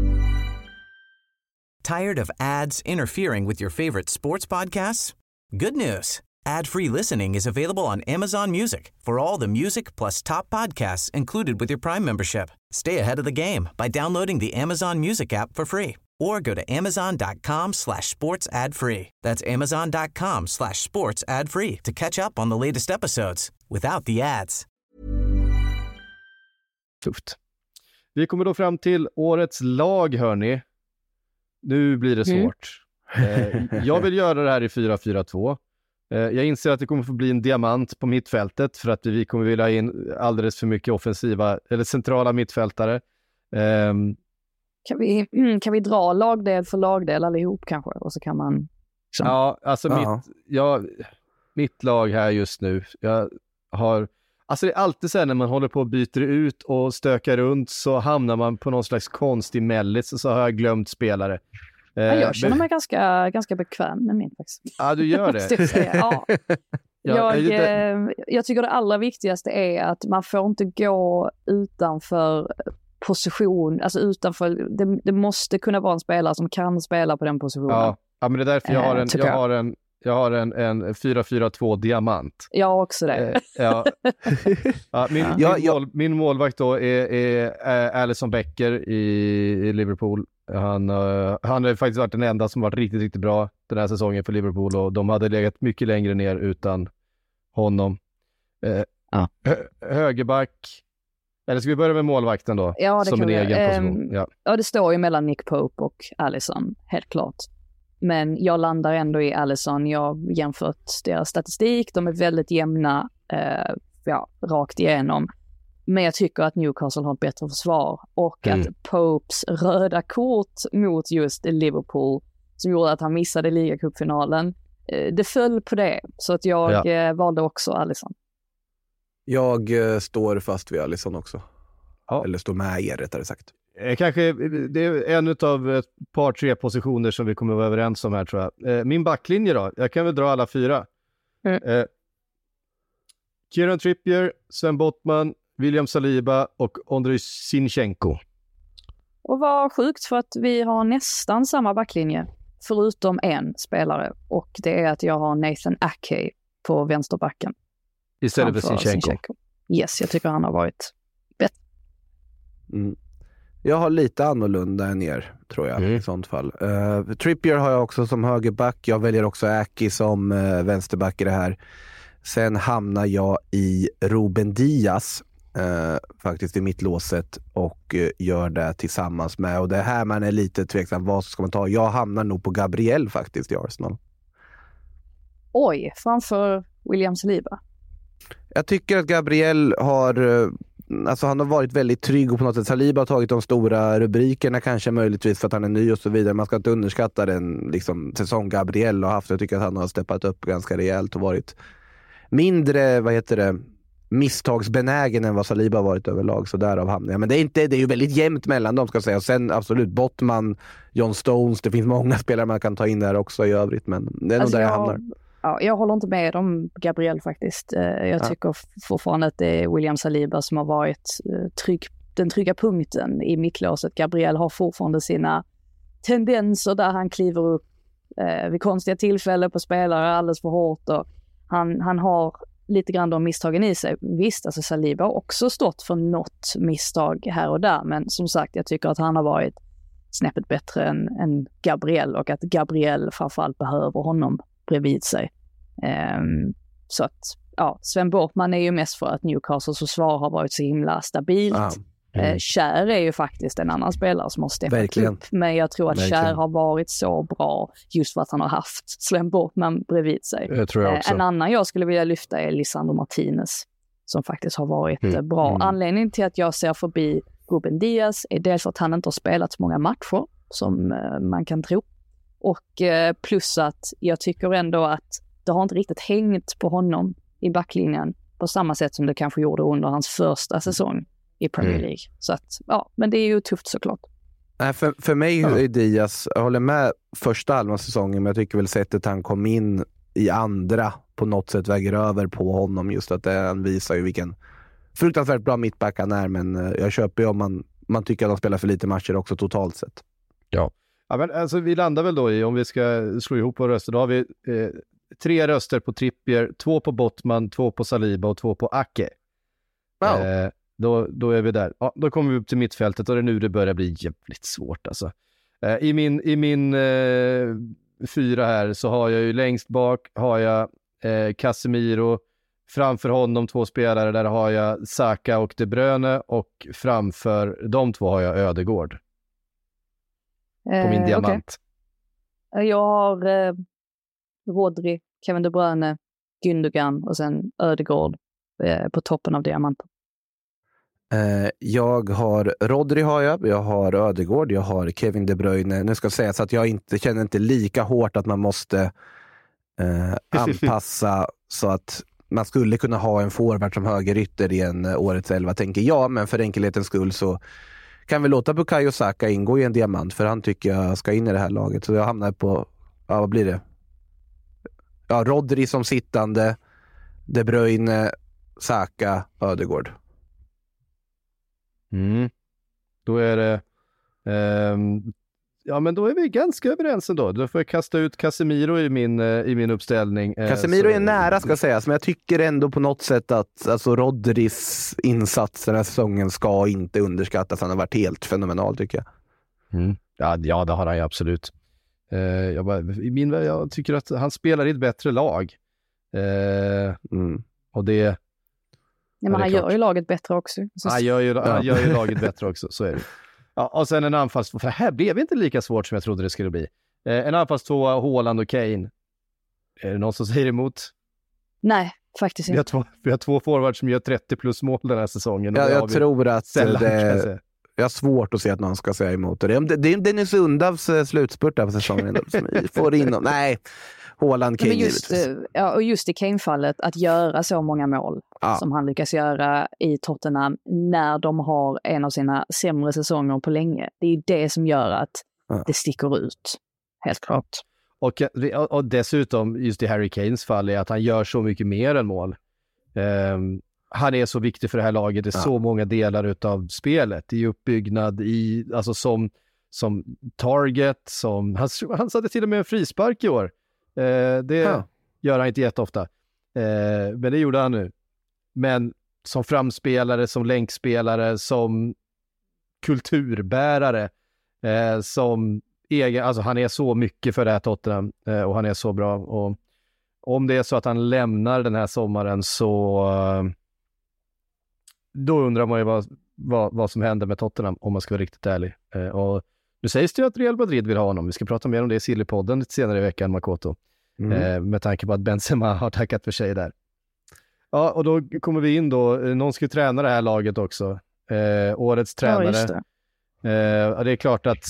Tired of ads interfering with your favorite sports podcasts? Good news. Ad-free listening is available on Amazon Music for all the music plus top podcasts included with your Prime membership. Stay ahead of the game by downloading the Amazon Music app for free or go to amazon.com slash sports ad free. That's amazon.com slash sports ad free to catch up on the latest episodes without the ads. Tufft. Vi kommer då fram till årets lag, hörni. nu blir det svårt. Mm. Eh, jag vill göra det här i fyra fyra två. Eh, jag inser att det kommer få bli en diamant på mittfältet för att vi kommer vilja ha in alldeles för mycket offensiva eller centrala mittfältare. Eh, kan, vi, kan vi dra lagdel för lagdel allihop kanske? Och så kan man... Så. Ja, alltså uh-huh. mitt, ja, mitt lag här just nu. Jag har... Alltså det är alltid så här när man håller på och byter ut och stökar runt så hamnar man på någon slags konstig mellis och så har jag glömt spelare. Ja, jag känner mig ganska, ganska bekväm med min faktiskt. Ja, du gör det. Ja. Jag, jag, jag tycker det allra viktigaste är att man får inte gå utanför position, alltså utanför, det, det måste kunna vara en spelare som kan spela på den positionen. Ja, ja men det är därför jag har en, jag. jag har en Jag har en, en fyra fyra två diamant. Jag har också det. Eh, ja. ja, min, ja. Min, mål, min målvakt då är, är, är Alisson Becker i, i Liverpool. Han, uh, han har faktiskt varit den enda som varit riktigt, riktigt bra den här säsongen för Liverpool och de hade legat mycket längre ner utan honom. Eh, ja. hö- högerback. Eller ska vi börja med målvakten då? Ja, det som kan en vi. egen position. Um, ja. ja, det står ju mellan Nick Pope och Alisson, helt klart. Men jag landar ändå i Alisson. Jag har jämfört deras statistik. De är väldigt jämna eh, ja, rakt igenom. Men jag tycker att Newcastle har ett bättre försvar. Och mm. att Popes röda kort mot just Liverpool som gjorde att han missade ligacupfinalen. Eh, det föll på det. Så att jag ja. eh, valde också Alisson. Jag eh, står fast vid Alisson också. Ja. Eller står med er rättare sagt. Kanske det är en av ett par tre positioner som vi kommer att vara överens om här tror jag. Min backlinje då, jag kan väl dra alla fyra. Mm. Eh, Kieran Trippier, Sven Bottman, William Saliba och Ondrej Zinchenko. Och vad sjukt för att vi har nästan samma backlinje förutom en spelare och det är att jag har Nathan Ake på vänsterbacken. Istället för Zinchenko. Zinchenko. Yes, jag tycker han har varit bättre. Mm. Jag har lite annorlunda än er, tror jag, mm. i sånt fall. Uh, Trippier har jag också som högerback. Jag väljer också Aki som uh, vänsterback i det här. Sen hamnar jag i Ruben Diaz, uh, faktiskt i mittlåset, och uh, gör det tillsammans med. Och det här man är lite tveksam, vad ska man ta? Jag hamnar nog på Gabriel faktiskt i Arsenal. Oj, framför William Saliba. Jag tycker att Gabriel har... Uh, Alltså han har varit väldigt trygg och på något sätt Saliba har tagit de stora rubrikerna kanske möjligtvis för att han är ny och så vidare. Man ska inte underskatta den liksom, säsong Gabriel har haft. Jag tycker att han har steppat upp ganska rejält och varit mindre, vad heter det, misstagsbenägen än vad Saliba har varit överlag. Så därav hamnar jag. Men det är, inte, det är ju väldigt jämnt mellan dem ska jag säga. Och sen absolut Bottman, John Stones, det finns många spelare man kan ta in där också i övrigt. Men det är alltså nog där jag, jag hamnar. Ja, jag håller inte med om Gabriel faktiskt. Jag ja. tycker fortfarande att det är William Saliba som har varit trygg, den trygga punkten i mittlåset. Gabriel har fortfarande sina tendenser där han kliver upp eh, vid konstiga tillfällen på spelare alldeles för hårt. Och han, han har lite grann de misstagen i sig. Visst, alltså Saliba har också stått för något misstag här och där. Men som sagt, jag tycker att han har varit snäppet bättre än, än Gabriel. Och att Gabriel framförallt behöver honom bredvid sig. Um, så att, ja, Sven Bortman är ju mest för att Newcastles försvar har varit så himla stabilt. Ah, mm. uh, Kjär är ju faktiskt en annan spelare som har steppat upp. Men jag tror att Verkligen. Kjär har varit så bra just för att han har haft Sven Bortman bredvid sig. Det tror jag också. Uh, en annan jag skulle vilja lyfta är Lisandro Martinez som faktiskt har varit mm. uh, bra. Mm. Anledningen till att jag ser förbi Ruben Diaz är dels att han inte har spelat så många matcher som uh, man kan tro. Och eh, plus att jag tycker ändå att det har inte riktigt hängt på honom i backlinjen på samma sätt som det kanske gjorde under hans första säsong i Premier League. Mm. Så att, ja, men det är ju tufft såklart. Nej, för, för mig ja. är Diaz, jag håller med första halva säsongen, men jag tycker väl sättet han kom in i andra på något sätt väger över på honom. Just att det, han visar ju vilken fruktansvärt bra mittback han är, men jag köper ju om man, man tycker att han spelar för lite matcher också totalt sett. Ja. Ja, men alltså, vi landar väl då i, om vi ska slå ihop våra röster, då har vi eh, tre röster på Trippier, två på Bottman, två på Saliba och två på Ake. Wow. Eh, då, då är vi där. Ja, då kommer vi upp till mittfältet och det är nu det börjar bli jävligt svårt. Alltså. Eh, I min, i min eh, fyra här så har jag ju längst bak har jag eh, Casemiro, framför honom två spelare, där har jag Saka och De Bruyne och framför de två har jag Ödegård. på min Eh, diamant. okej. Jag har eh, Rodri, Kevin De Bruyne, Gündogan och sen Ödegaard eh, på toppen av diamanten. Eh, jag har Rodri har jag, jag har Ödegaard, jag har Kevin De Bruyne. Nu ska jag säga så att jag inte känner inte lika hårt att man måste eh, anpassa så att man skulle kunna ha en forward som högerytter i en uh, årets elva, tänker jag. Men för enkelhetens skull så kan vi låta Bukayo Saka ingå i en diamant, för han tycker jag ska in i det här laget. Så jag hamnar på, ja vad blir det? Ja, Rodri som sittande, De Bruyne, Saka, Ödegaard. Mm. Då är det ehm, ja, men då är vi ganska överens ändå. Då får jag kasta ut Casemiro i min, i min uppställning. Casemiro så, är nära, ska sägas, men jag tycker ändå på något sätt att alltså, Rodris insats den här säsongen ska inte underskattas. Han har varit helt fenomenal, tycker jag. Mm. Ja, ja, det har han ju absolut. Uh, jag, bara, i min, jag tycker att han spelar i ett bättre lag. Uh, mm. Och det... Nej, men han klart. gör ju laget bättre också. Så... Han, gör ju, ja. han gör ju laget bättre också, så är det. Ja, och sen en anfalls... För här blev inte lika svårt som jag trodde det skulle bli. Eh, en anfallstvåa, Haaland och Kane. Är det någon som säger emot? Nej, faktiskt Vi har inte. två, vi har två forwards som gör trettio plus mål den här säsongen. Ja, jag tror att sällan, det... Jag har svårt att se att någon ska säga emot det. Det, det är Dennis Undavs slutspurt där på säsongen. Som vi får in och, nej, Haaland, Kane. Men just, ja, och just i Kane-fallet, att göra så många mål ja. som han lyckas göra i Tottenham när de har en av sina sämre säsonger på länge. Det är ju det som gör att ja. det sticker ut, helt klart. Och, och dessutom, just i Harry Kanes fall, är att han gör så mycket mer än mål. Um, han är så viktig för det här laget i ja. så många delar utav spelet. I uppbyggnad, i, alltså som, som target, som, han, han satte till och med en frispark i år. Uh, det ja. gör han inte jätteofta. Uh, men det gjorde han nu. Men som framspelare, som länkspelare, som kulturbärare, uh, som egen, alltså han är så mycket för det här Tottenham uh, och han är så bra. Och om det är så att han lämnar den här sommaren så uh, då undrar man ju vad, vad, vad som händer med Tottenham, om man ska vara riktigt ärlig. Uh, och nu sägs det ju att Real Madrid vill ha honom. Vi ska prata mer om det i Sillypodden lite senare i veckan, Makoto. Mm. Uh, med tanke på att Benzema har tackat för sig där. Ja, och då kommer vi in då. Någon ska ju träna det här laget också. Uh, årets tränare. Ja, just det. Uh, det är klart att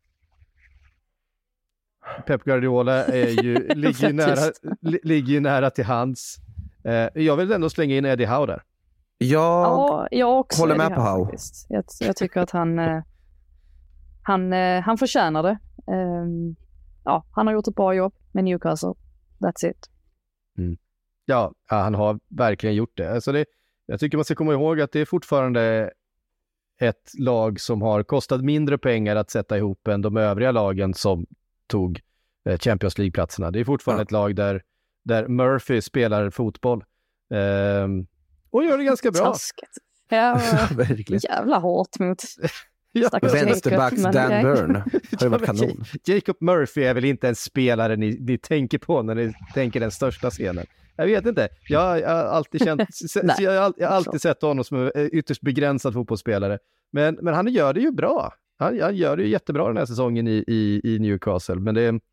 Pep Guardiola är ju, ligger, ju nära, li, ligger ju nära till hands. Uh, jag vill ändå slänga in Eddie Howe där. Jag, ja, jag också håller med på Howe. Jag, jag tycker att han, eh, han, eh, han förtjänar det. Um, ja, han har gjort ett bra jobb med Newcastle. That's it. Mm. Ja, han har verkligen gjort det. Alltså det. Jag tycker man ska komma ihåg att det är fortfarande ett lag som har kostat mindre pengar att sätta ihop än de övriga lagen som tog eh, Champions League-platserna. Det är fortfarande ja. ett lag där, där Murphy spelar fotboll. Um, Och gör det ganska bra. Taskigt. Ja, verkligen. Jävla hårt mot ja. Vänsterbacks Dan okay. Burn. Har det varit kanon. Jacob Murphy är väl inte en spelare ni, ni tänker på när ni tänker den största scenen. Jag vet inte. Jag, jag har alltid känt jag, har, jag har alltid sett honom som en ytterst begränsad fotbollsspelare. Men, men han gör det ju bra. Han, han gör det ju jättebra den här säsongen i, i, i Newcastle. Men det um,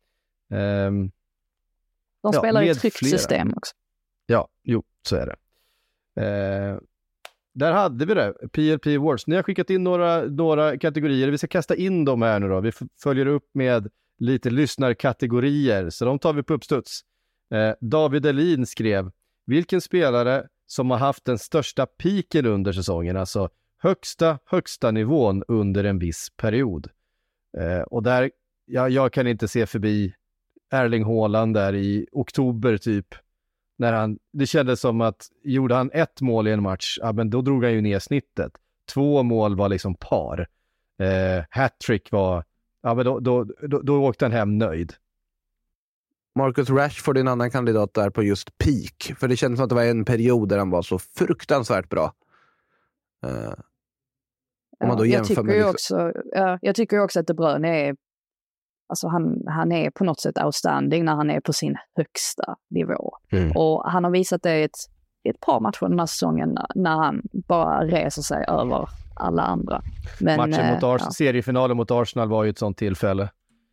de spelar ja, i ett tryggt system också. Ja, jo, så är det. Eh, där hade vi det, P L P Awards. Ni har skickat in några, några kategorier. Vi ska kasta in dem här nu då. Vi f- följer upp med lite lyssnarkategorier, så de tar vi på uppstuds. Eh, David Elin skrev: vilken spelare som har haft den största piken under säsongen, alltså högsta, högsta nivån under en viss period. Eh, och där, ja, jag kan inte se förbi Erling Haaland där i oktober typ. När han, det kändes som att gjorde han ett mål i en match, ja, men då drog han ju ner snittet. Två mål var liksom par. Eh, hattrick var, ja, men då, då, då, då åkte han hem nöjd. Marcus Rashford är en annan kandidat där på just peak. För det kändes som att det var en period där han var så fruktansvärt bra. Eh, om man då ja, jämför jag, tycker med ju liksom... också, ja, jag tycker ju också att De Bruyne är, alltså han, han är på något sätt outstanding när han är på sin högsta nivå. Mm. Och han har visat det i ett, ett par matcher den här säsongen när han bara reser sig över alla andra. Men, Matchen mot Ars- ja. Seriefinalen mot Arsenal var ju ett sånt tillfälle.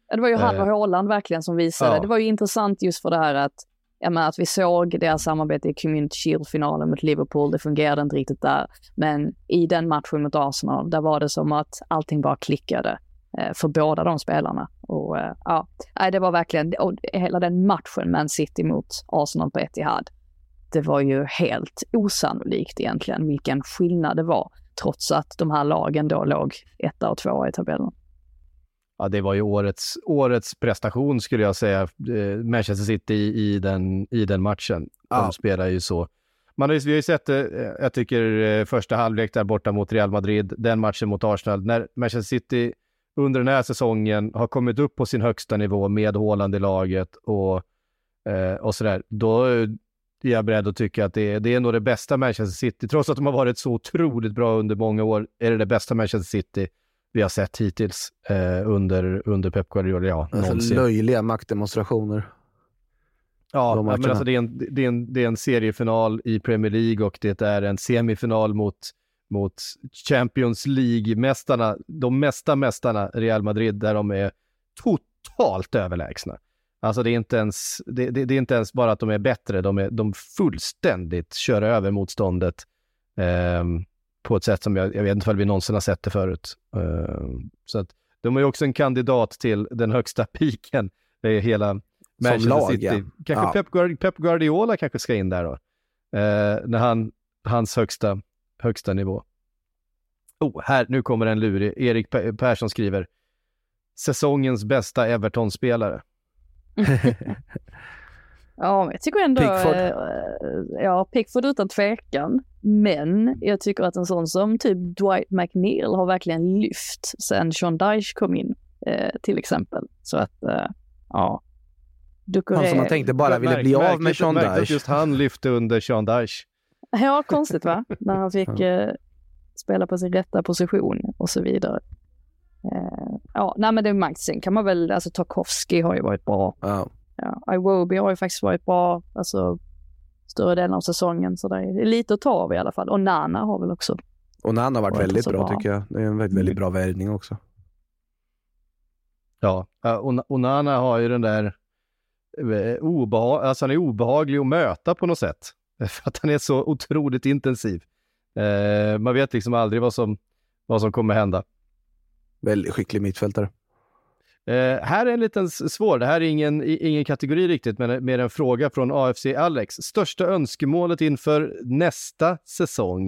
Det var ju han och Eh. Haaland verkligen som visade. Ja. Det var ju intressant just för det här att, jag menar, att vi såg deras samarbete i Community Shield-finalen mot Liverpool. Det fungerade inte riktigt där. Men i den matchen mot Arsenal, där var det som att allting bara klickade eh, för båda de spelarna. Och eh, ja, nej, det var verkligen, och hela den matchen Man City mot Arsenal på Etihad. Det var ju helt osannolikt egentligen vilken skillnad det var. Trots att de här lagen då låg etta och tvåa i tabellen. Ja, det var ju årets, årets prestation skulle jag säga. Eh, Manchester City i, i, den, i den matchen. Ja. De spelar ju så. Man har ju, vi har ju sett det, eh, jag tycker eh, första halvlek där borta mot Real Madrid, den matchen mot Arsenal. När Manchester City under den här säsongen har kommit upp på sin högsta nivå med Haaland i laget och, eh, och sådär. Då är jag beredd att tycka att det är, det är nog det bästa Manchester City. Trots att de har varit så otroligt bra under många år är det det bästa Manchester City vi har sett hittills eh, under, under Pep Guardiola. Ja, alltså, löjliga maktdemonstrationer. Ja, men alltså det är, en, det, är en, det är en seriefinal i Premier League och det är en semifinal mot, mot Champions League-mästarna, de mesta mästarna Real Madrid, där de är totalt överlägsna. Alltså det är inte ens, det, det, det är inte ens bara att de är bättre, de, är, de fullständigt kör över motståndet eh, på ett sätt som jag, jag vet inte om vi någonsin har sett det förut. Eh, så att de är ju också en kandidat till den högsta piken. Det är hela Manchester lag, City. ja. Kanske Ja. Pep, Guard, Pep Guardiola kanske ska in där då. Eh, när han, hans högsta, högsta nivå. Oh, här, nu kommer en lurig. Erik Persson skriver: säsongens bästa Everton-spelare. Ja, jag tycker ändå... Pickford. Eh, ja, Pickford utan tvekan. Men jag tycker att en sån som typ Dwight McNeil har verkligen lyft sen Sean Dyche kom in, eh, till exempel. Så att, eh, ja. Ducoré... Han som man tänkte bara ville bli av med Sean Dyche. Dyche. Just han lyfte under Sean Dyche. Ja, konstigt va? När han fick eh, spela på sin rätta position och så vidare. Eh, ja, nej men det är makt. Sen kan man väl, alltså Tarkowski har ju varit bra. Ja. Ja, Iwobi har ju faktiskt varit bra, alltså större delen av säsongen, så det är lite att ta av i alla fall. Och Nana har väl också. Och Nana har varit Var inte väldigt så bra, bra. tycker jag. Det är en väldigt, väldigt bra värvning också. Ja, och, och Nana har ju den där eh, obehag, alltså han är obehaglig att möta på något sätt. För att han är så otroligt intensiv. Eh, man vet liksom aldrig vad som, vad som kommer hända. Väldigt skicklig mittfältare. Eh, här är en liten svår, det här är ingen, ingen kategori riktigt, men mer en fråga från A F C Alex. Största önskemålet inför nästa säsong?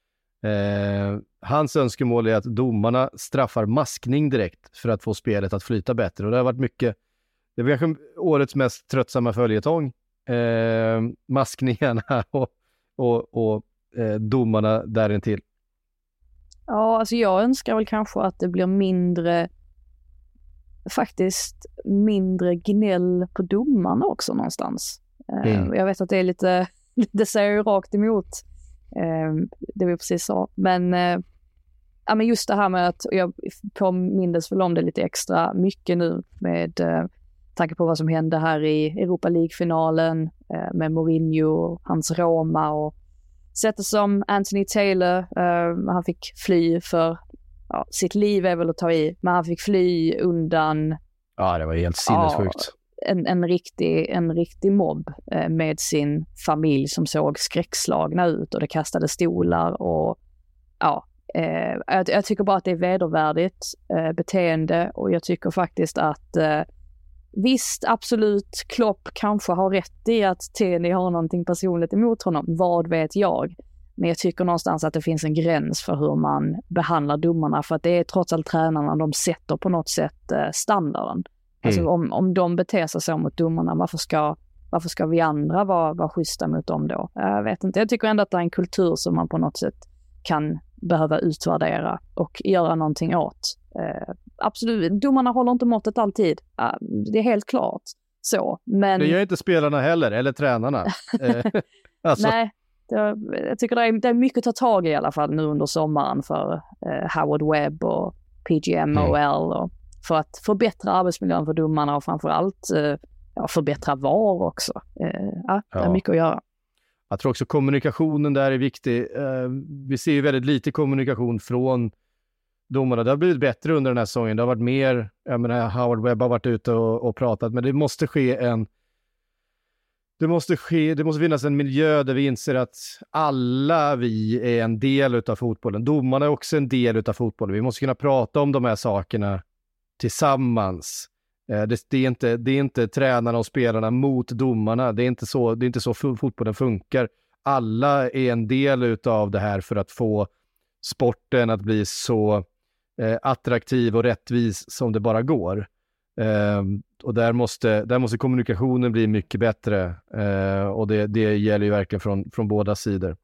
Eh, hans önskemål är att domarna straffar maskning direkt för att få spelet att flyta bättre. Och det har varit mycket, det var kanske årets mest tröttsamma följetong. Eh, maskningarna och, och, och eh, domarna därintill. Ja, alltså jag önskar väl kanske att det blir mindre, faktiskt mindre gnäll på domarna också någonstans. Mm. Uh, jag vet att det är lite, det säger ju rakt emot uh, det vi precis sa. Men, uh, ja, men just det här med att jag påmindes väl om det lite extra mycket nu med uh, tanke på vad som hände här i Europa League-finalen uh, med Mourinho och hans Roma och sättet som Anthony Taylor, uh, han fick fly för, ja, sitt liv är väl att ta i, men han fick fly undan Ja, det var helt sinnessjukt. ja, en, en, riktig, en riktig mobb uh, med sin familj som såg skräckslagna ut och det kastade stolar och ja, uh, jag, jag tycker bara att det är vedervärdigt uh, beteende och jag tycker faktiskt att uh, visst, absolut, Klopp kanske har rätt i att Teni har någonting personligt emot honom. Vad vet jag? Men jag tycker någonstans att det finns en gräns för hur man behandlar domarna. För att det är trots allt tränarna, de sätter på något sätt eh, standarden. Mm. Alltså om, om de beter sig så mot domarna, varför ska, varför ska vi andra vara, vara schyssta mot dem då? Jag vet inte. Jag tycker ändå att det är en kultur som man på något sätt kan behöva utvärdera och göra någonting åt. Eh, absolut, domarna håller inte måttet alltid. Uh, det är helt klart så. Men... Det gör inte spelarna heller, eller tränarna. eh, alltså. Nej, det, jag tycker det är, det är mycket att ta tag i i alla fall nu under sommaren för eh, Howard Webb och P G M O L mm. och för att förbättra arbetsmiljön för domarna och framförallt eh, ja, förbättra V A R också. Eh, ja, det är ja. mycket att göra. Jag tror också kommunikationen där är viktig. Eh, vi ser ju väldigt lite kommunikation från domarna. Det har blivit bättre under den här säsongen. Det har varit mer, jag menar, Howard Webb har varit ute och, och pratat, men det måste ske en det måste ske, det måste finnas en miljö där vi inser att alla vi är en del utav fotbollen. Domarna är också en del utav fotbollen. Vi måste kunna prata om de här sakerna tillsammans. Det, det, är inte, det är inte tränarna och spelarna mot domarna. Det är inte så, det är inte så fotbollen funkar. Alla är en del utav det här för att få sporten att bli så eh, attraktiv och rättvis som det bara går. Eh, och där måste, där måste kommunikationen bli mycket bättre. Eh, och det, det gäller ju verkligen från, från båda sidor.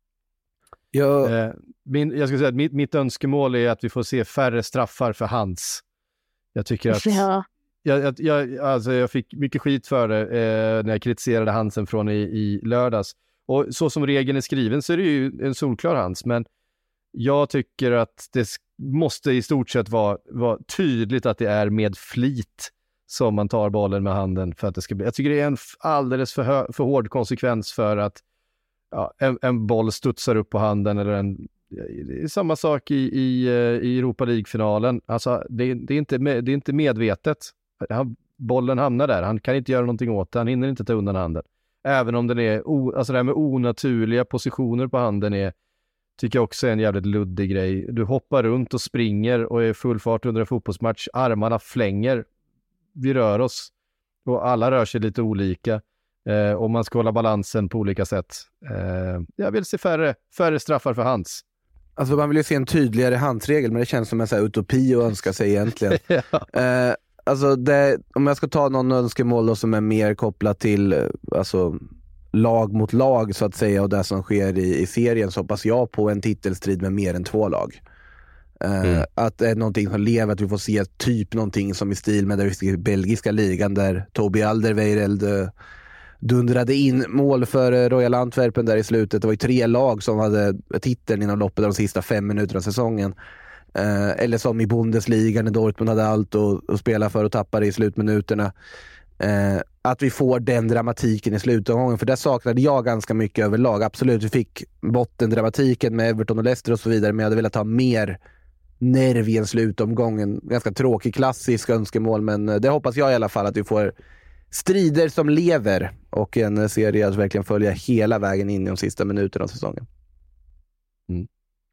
Ja. Eh, min, jag ska säga att mitt, mitt önskemål är att vi får se färre straffar för hands. Jag tycker att Ja. Jag, jag, jag, alltså jag fick mycket skit för det eh, när jag kritiserade Hansen från i, i lördags. Och så som regeln är skriven så är det ju en solklar hands. Men jag tycker att det måste i stort sett vara, vara tydligt att det är med flit som man tar bollen med handen för att det ska bli. Jag tycker det är en alldeles för, hö, för hård konsekvens för att ja, en, en boll studsar upp på handen eller en. Det är samma sak i, i, i Europa League-finalen. Alltså, det, det, är inte, det är inte medvetet. Han, bollen hamnar där. Han kan inte göra någonting åt det. Han hinner inte ta undan handen. Även om den är o, alltså det här med onaturliga positioner på handen är, tycker jag också är en jävligt luddig grej. Du hoppar runt och springer och är full fart under en fotbollsmatch. Armarna flänger. Vi rör oss. Och alla rör sig lite olika. Eh, och man ska hålla balansen på olika sätt. Eh, jag vill se färre, färre straffar för hands. Alltså man vill ju se en tydligare handsregel, men det känns som en så här utopi att önska sig egentligen. ja. eh, alltså det, om jag ska ta någon önskemål då som är mer kopplat till alltså, lag mot lag så att säga, och det som sker i, i serien, så hoppas jag på en titelstrid med mer än två lag. Eh, mm. Att det är någonting som lever, att vi får se typ någonting som i stil med den belgiska ligan där Toby Alderweireld eh, dundrade in mål för Royal Antwerpen där i slutet. Det var ju tre lag som hade titeln inom loppet de sista fem minuterna av säsongen. Eh, eller som i Bundesliga när Dortmund hade allt att, att spela för och tappade i slutminuterna. Eh, att vi får den dramatiken i slutomgången. För där saknade jag ganska mycket överlag. Absolut, vi fick bottendramatiken med Everton och Leicester och så vidare. Men jag hade velat ha mer nerv i en slutomgång. En ganska tråkig klassisk önskemål. Men det hoppas jag i alla fall, att vi får strider som lever och en serie att verkligen följa hela vägen in i de sista minuterna av säsongen. Mm.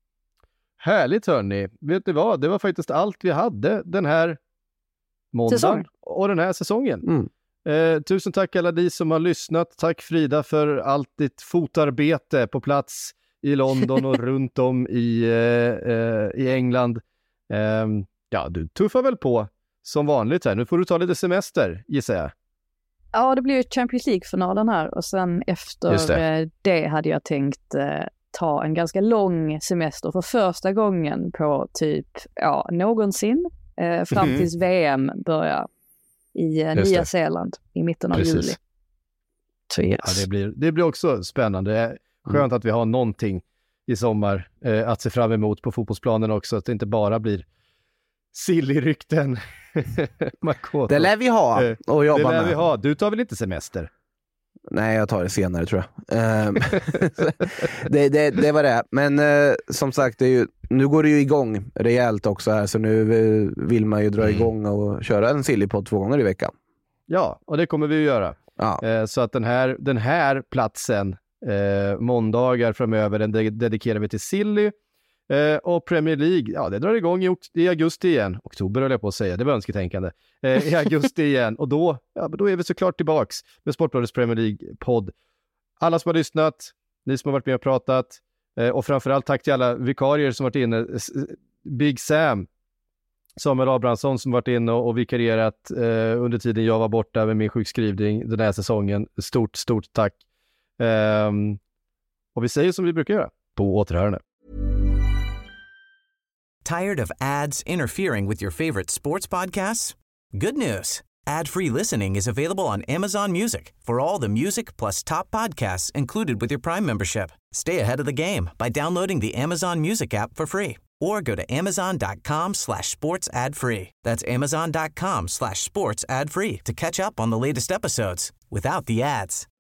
Härligt hörni. Vet ni vad? Det var faktiskt allt vi hade den här måndagen Säsong. och den här säsongen. Mm. Eh, tusen tack alla ni som har lyssnat. Tack Frida för allt ditt fotarbete på plats i London och runt om i, eh, eh, i England. Eh, ja, du tuffar väl på som vanligt här. Nu får du ta lite semester, gissar jag. Ja, det blir ju Champions League-finalen här och sen efter det. det hade jag tänkt eh, ta en ganska lång semester för första gången på typ, ja, någonsin eh, fram mm. tills V M börjar i eh, Nya Zeeland i mitten av Precis. juli. Så yes. Ja, det blir, det blir också spännande. Det är skönt mm. att vi har någonting i sommar eh, att se fram emot på fotbollsplanen också, att det inte bara blir silly-rykten. Det lär vi ha eh, och jobba det lär med. Vi ha. Du tar väl inte semester? Nej, jag tar det senare tror jag. Um, det, det, det var det. Men uh, som sagt, det är ju, nu går det ju igång rejält också här, så nu vill man ju dra mm. igång och köra en sillypodd två gånger i veckan. Ja, och det kommer vi att göra. Ja. Uh, så att den här, den här platsen uh, måndagar framöver, den de- dedikerar vi till silly. Uh, och Premier League, ja det drar igång i, okt- i augusti igen. Oktober höll jag på att säga, det var önsketänkande. Uh, I augusti igen. Och då, ja, då är vi såklart tillbaks med Sportbladets Premier League-podd. Alla som har lyssnat, ni som har varit med och pratat. Uh, och framförallt tack till alla vikarier som varit inne. Big Sam, Samuel Abrahamsson som varit inne och, och vikarierat uh, under tiden jag var borta med min sjukskrivning den här säsongen. Stort, stort tack. Um, och vi säger som vi brukar göra, på återhörande. Tired of ads interfering with your favorite sports podcasts? Good news. Ad-free listening is available on Amazon Music for all the music plus top podcasts included with your Prime membership. Stay ahead of the game by downloading the Amazon Music app for free or go to amazon.com slash sports ad free. That's amazon.com slash sports ad free to catch up on the latest episodes without the ads.